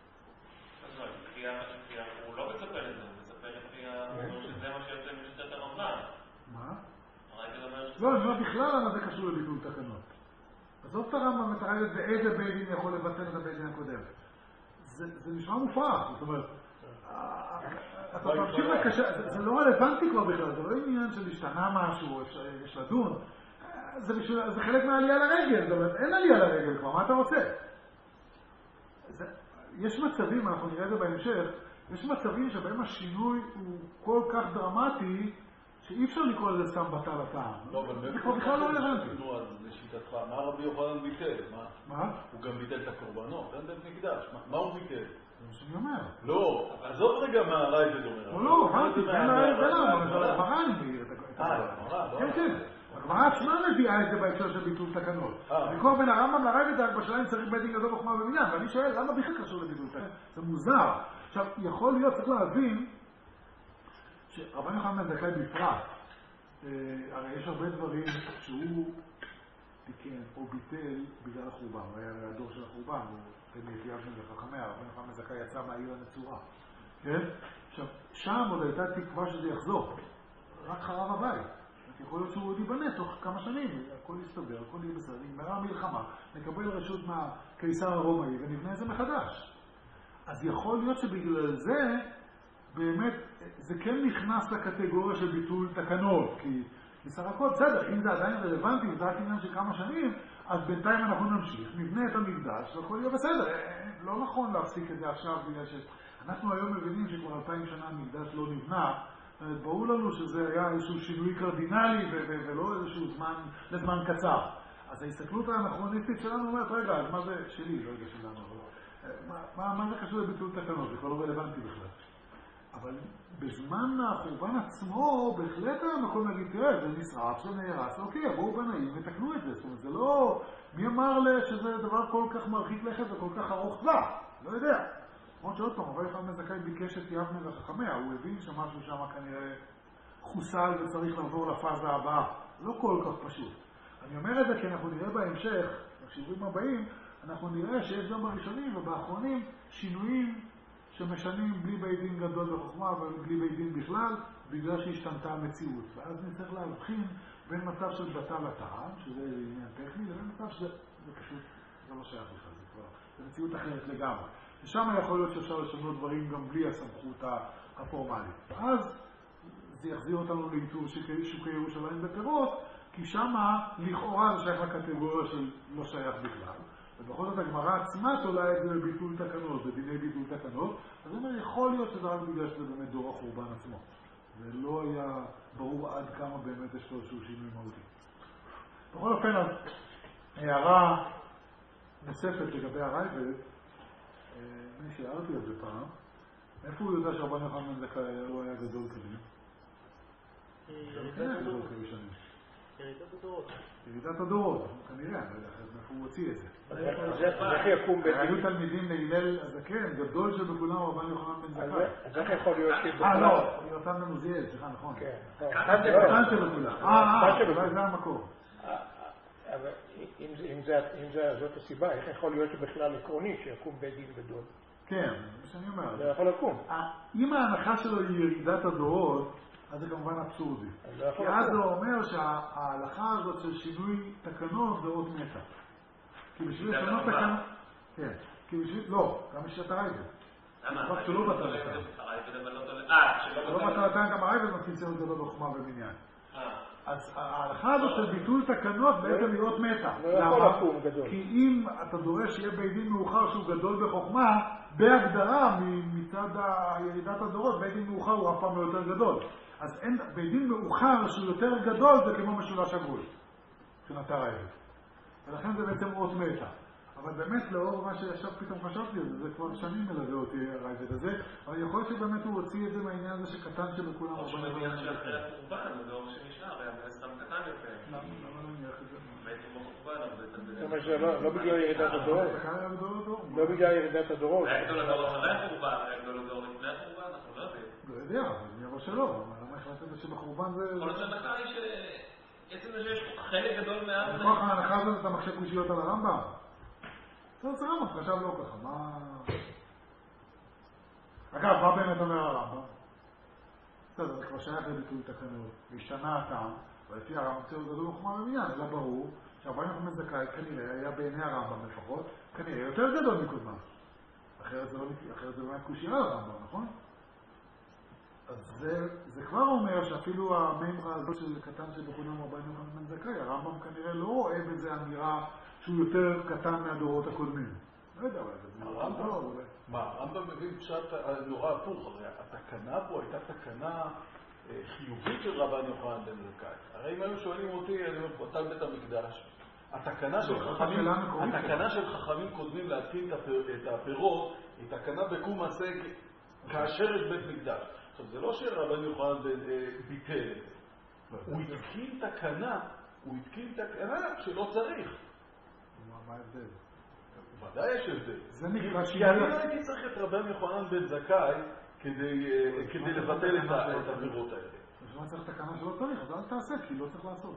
הוא לא מצפה לזה, הוא מצפה לפי שזה מה שיוצא משיטת הרמב"ן. מה? לא, אני אומר בכלל למה זה קשור לביטול תקנות. עזוב את הרמב"ם מתראה באיזה בית דין יכול לבטל את הבית דין הקודם. זה נשמע מופרך, זאת אומרת, אתה תמשיך לקשר, זה לא רלוונטי כבר בכלל, זה לא עניין של השתנה משהו, יש לדון, זה חלק מהעלייה לרגל, זאת אומרת, אין עלייה לרגל כבר, מה אתה רוצה? יש מצבים, אנחנו נראה את זה בהמשך, יש מצבים שבהם השינוי הוא כל כך דרמטי, שאי אפשר לקרוא לזה סתם בטל הטעם. לא, אבל זה בכלל לא רלוונטי. נו, אז לשיטתך, מה רבי יוחנן ביטל? מה? הוא גם ביטל את הקורבנות, אין בית מקדש. מה הוא ביטל? זה מה שאני אומר. לא, עזוב רגע מה רייבד אומר. לא, אמרתי, זה לא, הגמרא אני מעיר את הגמרא, לא? כן, כן. הגמרא עצמה מביאה את זה בהקשר של ביטול תקנות. לקרוא בין הרמב"ם לרייבד בשאלה צריך בית דין גדול בחוכמה ובמניין, ואני שואל, למה בכלל קשור לביטול תקנות? זה מוזר. עכשיו, יכול להיות, צריך להבין, שרבן יוחנן בן זכאי בפרט, הרי יש הרבה דברים שהוא תיקן או ביטל בגלל החורבן, הוא היה הדור של החורבן, הוא תמיד יבנה וחכמיה, רבן יוחנן בן זכאי יצא מהעיר הנצורה. כן? עכשיו, שם עוד הייתה תקווה שזה יחזור, רק חרב הבית. יכול להיות שהוא עוד ייבנה תוך כמה שנים, הכל יסתבר, הכל יהיה בסדר, נגמרה המלחמה, נקבל רשות מהקיסר הרומאי ונבנה את זה מחדש. אז יכול להיות שבגלל זה, באמת, זה כן נכנס לקטגוריה של ביטול תקנות, כי בסך הכל, בסדר, אם זה עדיין רלוונטי, זה רק עניין של כמה שנים, אז בינתיים אנחנו נמשיך, נבנה את המקדש, והכל יהיה בסדר. לא נכון להפסיק את זה עכשיו, בגלל שאנחנו היום מבינים שכבר 2000 שנה המקדש לא נבנה, ברור לנו שזה היה איזשהו שינוי קרדינלי ולא איזשהו לזמן קצר. אז ההסתכלות האנכרוניסטית שלנו אומרת, רגע, אז מה זה שלי? לא יודע שלנו, מה זה קשור לביטול תקנות? זה כבר לא רלוונטי בכלל. אבל בזמן החורבן עצמו, בהחלט היה מקום להגיד, תראה, זה נשרף, זה נהרס, אוקיי, בואו בנאים ותקנו את זה. זאת אומרת, זה לא... מי אמר שזה דבר כל כך מרחיק לכת וכל כך ארוך טווח? לא יודע. למרות שעוד פעם, רבי יוחנן בן זכאי ביקש את יבנה וחכמיה, הוא הבין שמשהו שם כנראה חוסל וצריך לעבור לפאזה הבאה. לא כל כך פשוט. אני אומר את זה כי אנחנו נראה בהמשך, בשיעורים הבאים, אנחנו נראה שיש גם בראשונים ובאחרונים שינויים שמשנים בלי בית דין גדול בחוכמה ובלי בית דין בכלל, בגלל שהשתנתה המציאות. ואז נצטרך להבחין בין מצב של בטל הטעם, שזה עניין טכני, לבין מצב שזה פשוט, זה לא שייך בכלל, זה מציאות אחרת לגמרי. ושם יכול להיות שאפשר לשנות דברים גם בלי הסמכות הפורמלית. ואז זה יחזיר אותנו לאיתור שוקי ירושלים בפירות, כי שם לכאורה זה שייך לקטגוריה של לא שייך בכלל. ובכל זאת הגמרא עצמה תולה את זה בביטול תקנות, בדיני ביטול תקנות, אז זאת אומרת, יכול להיות שזה רק בגלל שזה באמת דור החורבן עצמו. זה לא היה ברור עד כמה באמת יש לו איזשהו שינוי מהותי. בכל אופן, אז הערה נוספת לגבי הרייבד, אני שאלתי את זה פעם, איפה הוא יודע שהרבן יוחנן בן זכאי הוא היה גדול כזה? כן, גדול כראשונים. ירידת הדורות. ירידת הדורות, כנראה, אני לא יודע איפה הוא הוציא את זה. איך יקום בית דין? היו תלמידים להילל הזקן, גדול שבכולם הוא רבן יוחנן בן זכאי. אז איך יכול להיות לא, יותם בן עוזיאל, סליחה, נכון. כן. קטן שבכולם. אולי זה המקור. אבל אם זאת הסיבה, איך יכול להיות שבכלל עקרוני שיקום בית דין גדול? כן, זה שאני אומר. זה יכול לקום. אם ההנחה שלו היא ירידת הדורות, אז זה כמובן אבסורדי. כי אז הוא אומר שההלכה הזאת של שינוי תקנות זה אות מתה. כי בשביל לשנות תקנות... כן. כי בשביל... לא, גם יש את הרייבד. למה? שלא בטל אותם. שלא בטל אותם גם הרייבד מתחיל ציונות גדול בחוכמה ובמניין. אז ההלכה הזאת של ביטול תקנות בעצם היא אות מתה. למה? כי אם אתה דורש שיהיה בית דין מאוחר שהוא גדול בחוכמה, בהגדרה מצד ירידת הדורות, בית דין מאוחר הוא אף פעם לא יותר גדול. אז אין, בית דין מאוחר שהוא יותר גדול זה כמו משולש הגבול, שנתה רעבת. ולכן זה בעצם אות מתה. אבל באמת לאור מה שעכשיו פתאום חשבתי על זה, זה כבר שנים מלווה אותי הרייבד הזה, אבל יכול להיות שבאמת הוא הוציא את זה מהעניין הזה שקטן שבכולם או שמדיין שאחרי החורבן, זה דור שנשאר, היה סתם קטן יותר. למה נניח את זה? בעצם בחורבן, אבל זאת אומרת לא בגלל ירידת הדורות. לא בגלל ירידת הדורות. היה גדול הדור אחרי החורבן, היה גדול הדור לפני החורבן, אנחנו לא יודעים. לא יודע, אבל אני אומר שלא, אבל למה החלטת שבחורבן זה... יכול להיות שההנחה היא שעצם זה שיש חלק גדול מהעם... בכוח ההנחה הזאת אתה מחשב קושיות על הרמב"ם. זה רמב"ם, חשב לא ככה, מה... אגב, מה באמת אומר הרמב"ם? בסדר, זה כבר שייך לביטול תקנות, והשתנה הטעם, ולפי הרמב"ם צריך גדול בחומה במניין, אלא ברור ש45 זכאי כנראה היה בעיני הרמב"ם לפחות, כנראה יותר גדול מקודמיו. אחרת זה באמת קושייה על הרמב"ם, נכון? אז זה כבר אומר שאפילו המימרה הזאת של קטן שבכולם 45 זכאי, הרמב"ם כנראה לא רואה בזה אמירה שהוא יותר קטן מהדורות הקודמים. לא יודע, הרמב"ם מבין פשט נורא הפוך, הרי התקנה פה הייתה תקנה חיובית של רבן יוחנן בן זכאי. הרי אם היו שואלים אותי, אני מבטל בית המקדש, התקנה של חכמים קודמים להתקין את הפירות היא תקנה בקום מעשה כאשר יש בית מקדש. עכשיו, זה לא שרבן יוחנן ביטל את זה. הוא התקין תקנה שלא צריך. מה ההבדל? ודאי יש הבדל. זה נקרא כי אני לא הייתי צריך את רבן יוחנן בן זכאי כדי לבטל את הפירות האלה. כשמה צריך תקנה שלא צריך, אז אל תעשה, כי לא צריך לעשות.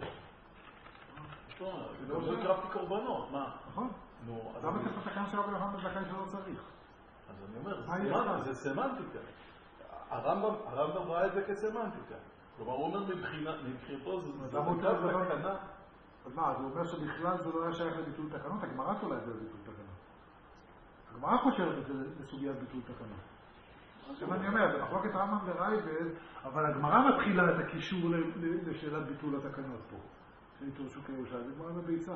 זה לא הקרבתי קורבנות, מה? נכון. אז למה צריך את התקנה של רבן יוחנן בן זכאי שלא צריך? אז אני אומר, זה סמנטיקה. הרמב"ם ראה את זה כסמנטיקה. כלומר, הוא אומר מבחינתו זה תקנה. אז מה, אז הוא אומר שבכלל זה לא היה שייך לביטול תקנות? הגמרא תולה את זה לביטול תקנות. הגמרא חושבת את זה לסוגיית ביטול תקנות. עכשיו אני אומר, זה מחלוקת רמב"ם ורייבד, אבל הגמרא מתחילה את הקישור לשאלת ביטול התקנות פה. שהתרשו כירושלים, זה גמרא בביצה.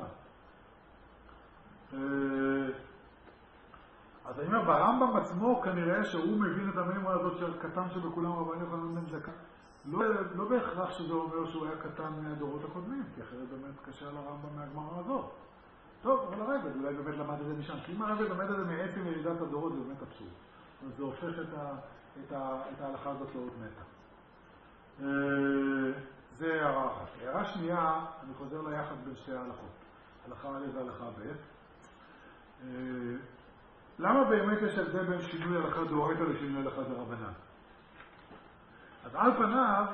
אז אני אומר, ברמב"ם עצמו כנראה שהוא מבין את המימרה הזאת של קטן שבכולם רבן יוחנן בן זכאי. לא בהכרח שזה אומר שהוא היה קטן מהדורות הקודמים, כי אחרת באמת קשה על הרמב"ם מהגמרא הזאת. טוב, אבל הרייבד אולי באמת למד את זה משם. כי אם הרייבד למד את זה מעצם ירידת הדורות, זה באמת אבסורד. זאת אומרת, זה הופך את ההלכה הזאת לעוד מתה. זה הערה אחת. הערה שנייה, אני חוזר ליחד בין שתי ההלכות. הלכה א' והלכה ב'. למה באמת יש הבדל בין שינוי הלכה דאורייתא לשינוי הלכה דרבנן? אז על פניו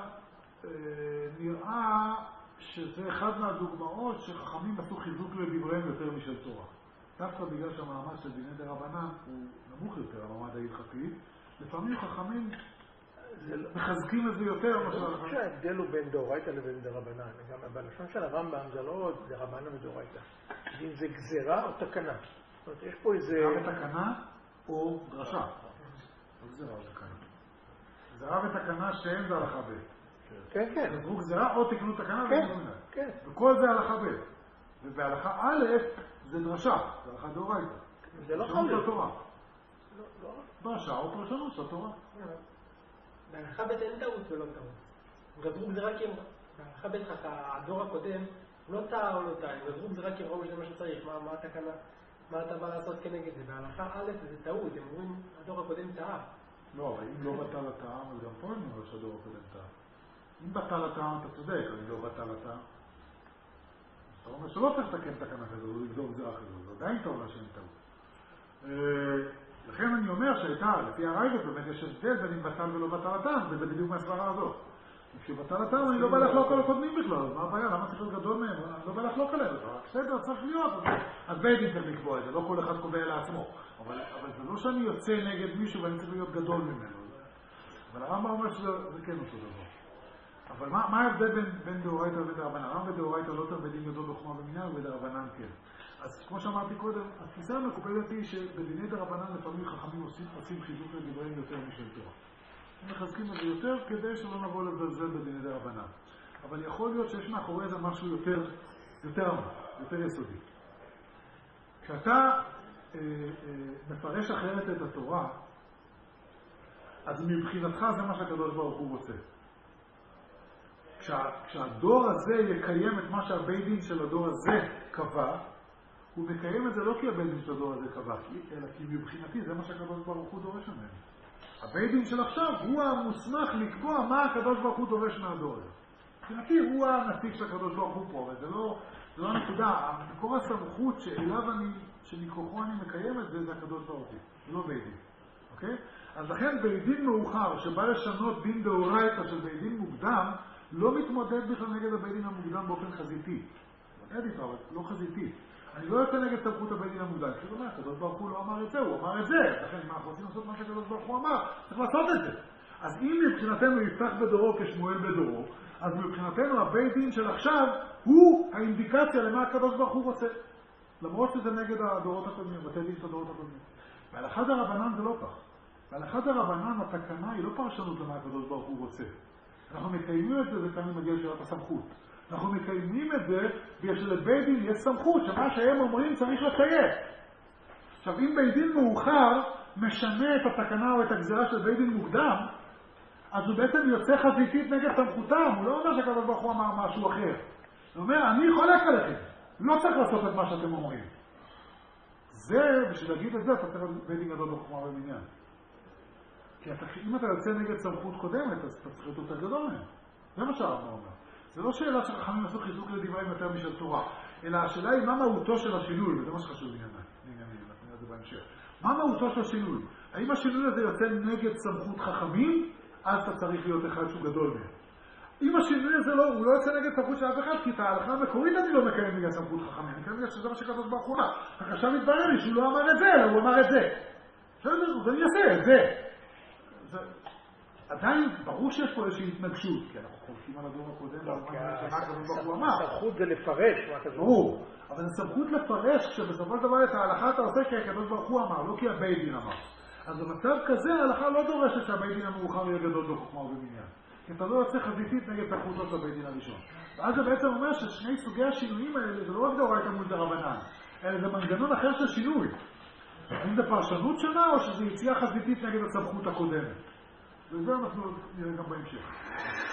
נראה שזה אחד מהדוגמאות שחכמים עשו חיזוק לדבריהם יותר משל תורה. דווקא בגלל שהמעמד של דיני דרבנן הוא נמוך יותר, המעמד ההלכתי, לפעמים חכמים מחזקים את זה יותר. אני חושב שההבדל הוא בין דאורייתא לבין דרבנן. גם בלשון של הרמב"ם זה לא דרבנן ודאורייתא. אם זה גזירה או תקנה. זאת אומרת, יש פה איזה... גזירה ותקנה או דרשה. לא גזירה ותקנה. גזירה ותקנה שאין זה הלכה ב'. כן, כן. גזרו גזירה או תקנו תקנה כן, כן. וכל זה הלכה ב'. ובהלכה א' זה דרשה, זה הלכה דאורייתא. זה לא פרשנות חייב. של תורה. דרשה או פרשנות של תורה. בהלכה ב' אין טעות ולא טעות. גזרו גזירה כי הם... בהלכה ב' הדור הקודם לא טעה או לא טעה. גזרו גזירה כי הם ראו שזה מה שצריך. מה התקנה? מה אתה בא לעשות כנגד זה? בהלכה א' זה טעות. הם אומרים, הדור הקודם טעה. לא, אבל אם לא בטל הטעם, אז גם פה אני אומר שהדור הקודם טעה. אם בטל הטעם, אתה צודק, אבל אם לא בטל הטעם, אתה אומר שלא צריך לתקן תקנה כזו, או לגזור גזירה כזו, זה עדיין טוב לה שאין טעות. לכן אני אומר שהייתה, לפי הרייבד, באמת יש הבדל בין אם בטל ולא בטל הטעם, זה בדיוק מהסברה הזאת. כשבטל הטעם אני לא בא לחלוק על הקודמים בכלל, אז מה הבעיה? למה צריך להיות גדול מהם? אני לא בא לחלוק עליהם, בסדר, צריך להיות, אז בית צריך לקבוע את זה, לא כל אחד קובע לעצמו. אבל זה לא שאני יוצא נגד מישהו ואני צריך להיות גדול ממנו. אבל הרמב"ם אומר שזה כן אותו דבר. אבל מה ההבדל בין דאורייתא ודרבנן? הרמב"ם בדאורייתא לא תלמידים גדול בחוכמה במניין ובדרבנן כן. אז כמו שאמרתי קודם, התפיסה המקובלת היא שבדיני דרבנן לפעמים חכמים עושים חיזוק לדבריהם יותר משל תורה. הם מחזקים את זה יותר כדי שלא נבוא לזלזל בדיני דרבנן. אבל יכול להיות שיש מאחורי זה משהו יותר עמוק, יותר יסודי. כשאתה מפרש אחרת את התורה, אז מבחינתך זה מה שהקדוש ברוך הוא רוצה. כשהדור הזה יקיים את מה שהבית דין של הדור הזה קבע, הוא מקיים את זה לא כי הבית דין של הדור הזה קבע, אלא כי מבחינתי זה מה שהקדוש ברוך הוא דורש ממנו. הבית דין של עכשיו הוא המוסמך לקבוע מה הקדוש ברוך הוא דורש מהדור הזה. מבחינתי הוא הנציג של הקדוש ברוך הוא פה, וזה לא הנקודה. המקור הסמכות שמכוחו אני מקיים את זה, זה הקדוש ברוך הוא, זה לא בית דין. אוקיי? אז לכן בית דין מאוחר שבא לשנות דין דאורייתא של בית דין מוקדם, לא מתמודד בכלל נגד הבית דין המוקדם באופן חזיתי. מתמודד איתו, אבל לא חזיתי. אני לא יוצא נגד סמכות הבית דין המוקדם. כי הוא אומר, הקדוש ברוך הוא לא אמר את זה, הוא אמר את זה. לכן אם אנחנו רוצים לעשות מה שהקדוש ברוך הוא אמר, צריך לעשות את זה. אז אם מבחינתנו יפתח בדורו כשמואל בדורו, אז מבחינתנו הבית דין של עכשיו הוא האינדיקציה למה הקדוש ברוך הוא רוצה. למרות שזה נגד הדורות הקודמים, בתי דין של הדורות הקודמים. בהלכה דרבנן זה לא כך. בהלכה דרבנן התקנה היא לא פרשנות למה הקדוש ברוך הוא רוצה. אנחנו מקיימים את זה, זה כאן מגיע לשאלת הסמכות. אנחנו מקיימים את זה בגלל שלבית דין יש סמכות, שמה שהם אומרים צריך לקיים. עכשיו, אם בית דין מאוחר משנה את התקנה או את הגזירה של בית דין מוקדם, אז הוא בעצם יוצא חזיתית נגד סמכותם. הוא לא אומר שהקדוש ברוך הוא אמר משהו אחר. הוא אומר, אני חולק עליכם. לא צריך לעשות את מה שאתם אומרים. זה, בשביל להגיד את זה, אתה צריך בית דין גדול בחוכמה ובעניין. כי אם אתה יוצא נגד סמכות קודמת, אז אתה צריך להיות יותר גדול מהם. זה מה שהרב אומר. זה לא שאלה שחכמים עשו חיזוק לדברים יותר משל תורה, אלא השאלה היא מה מהותו של השינוי, וזה מה שחשוב לענייני, נראה את זה בהמשך. מה מהותו של השינוי? האם השינוי הזה יוצא נגד סמכות חכמים, אז אתה צריך להיות אחד שהוא גדול מהם. אם השינוי הזה הוא לא יוצא נגד סמכות של אף אחד, כי את ההלכה המקורית אני לא מקיים בגלל סמכות חכמים, אני מקיים בגלל שזה מה שקדוש ברוך הוא אמר. עכשיו מתברר לי שהוא לא אמר את זה, אלא הוא אמר את זה. אז אני אעשה את זה. עדיין ברור שיש פה איזושהי התנגשות, כי אנחנו חולקים על הדור הקודם, הסמכות זה לפרש מה כזה. ברור, אבל זה סמכות לפרש כשבסופו של דבר את ההלכה אתה עושה כי הקדוש ברוך הוא אמר, לא כי הבית דין אמר. אז במצב כזה ההלכה לא דורשת שהבית דין המאוחר יהיה גדול בחוכמה ובמניין. כי אתה לא יוצא חזיתית נגד סמכותו של הבית דין הראשון. ואז זה בעצם אומר ששני סוגי השינויים האלה זה לא רק דאורייתא מול דרבנן, אלא זה מנגנון אחר של שינוי. אם זה פרשנות שונה או שזה יציאה חזיתית נגד הסמכות הקודמת. וזה אנחנו נראה גם בהמשך.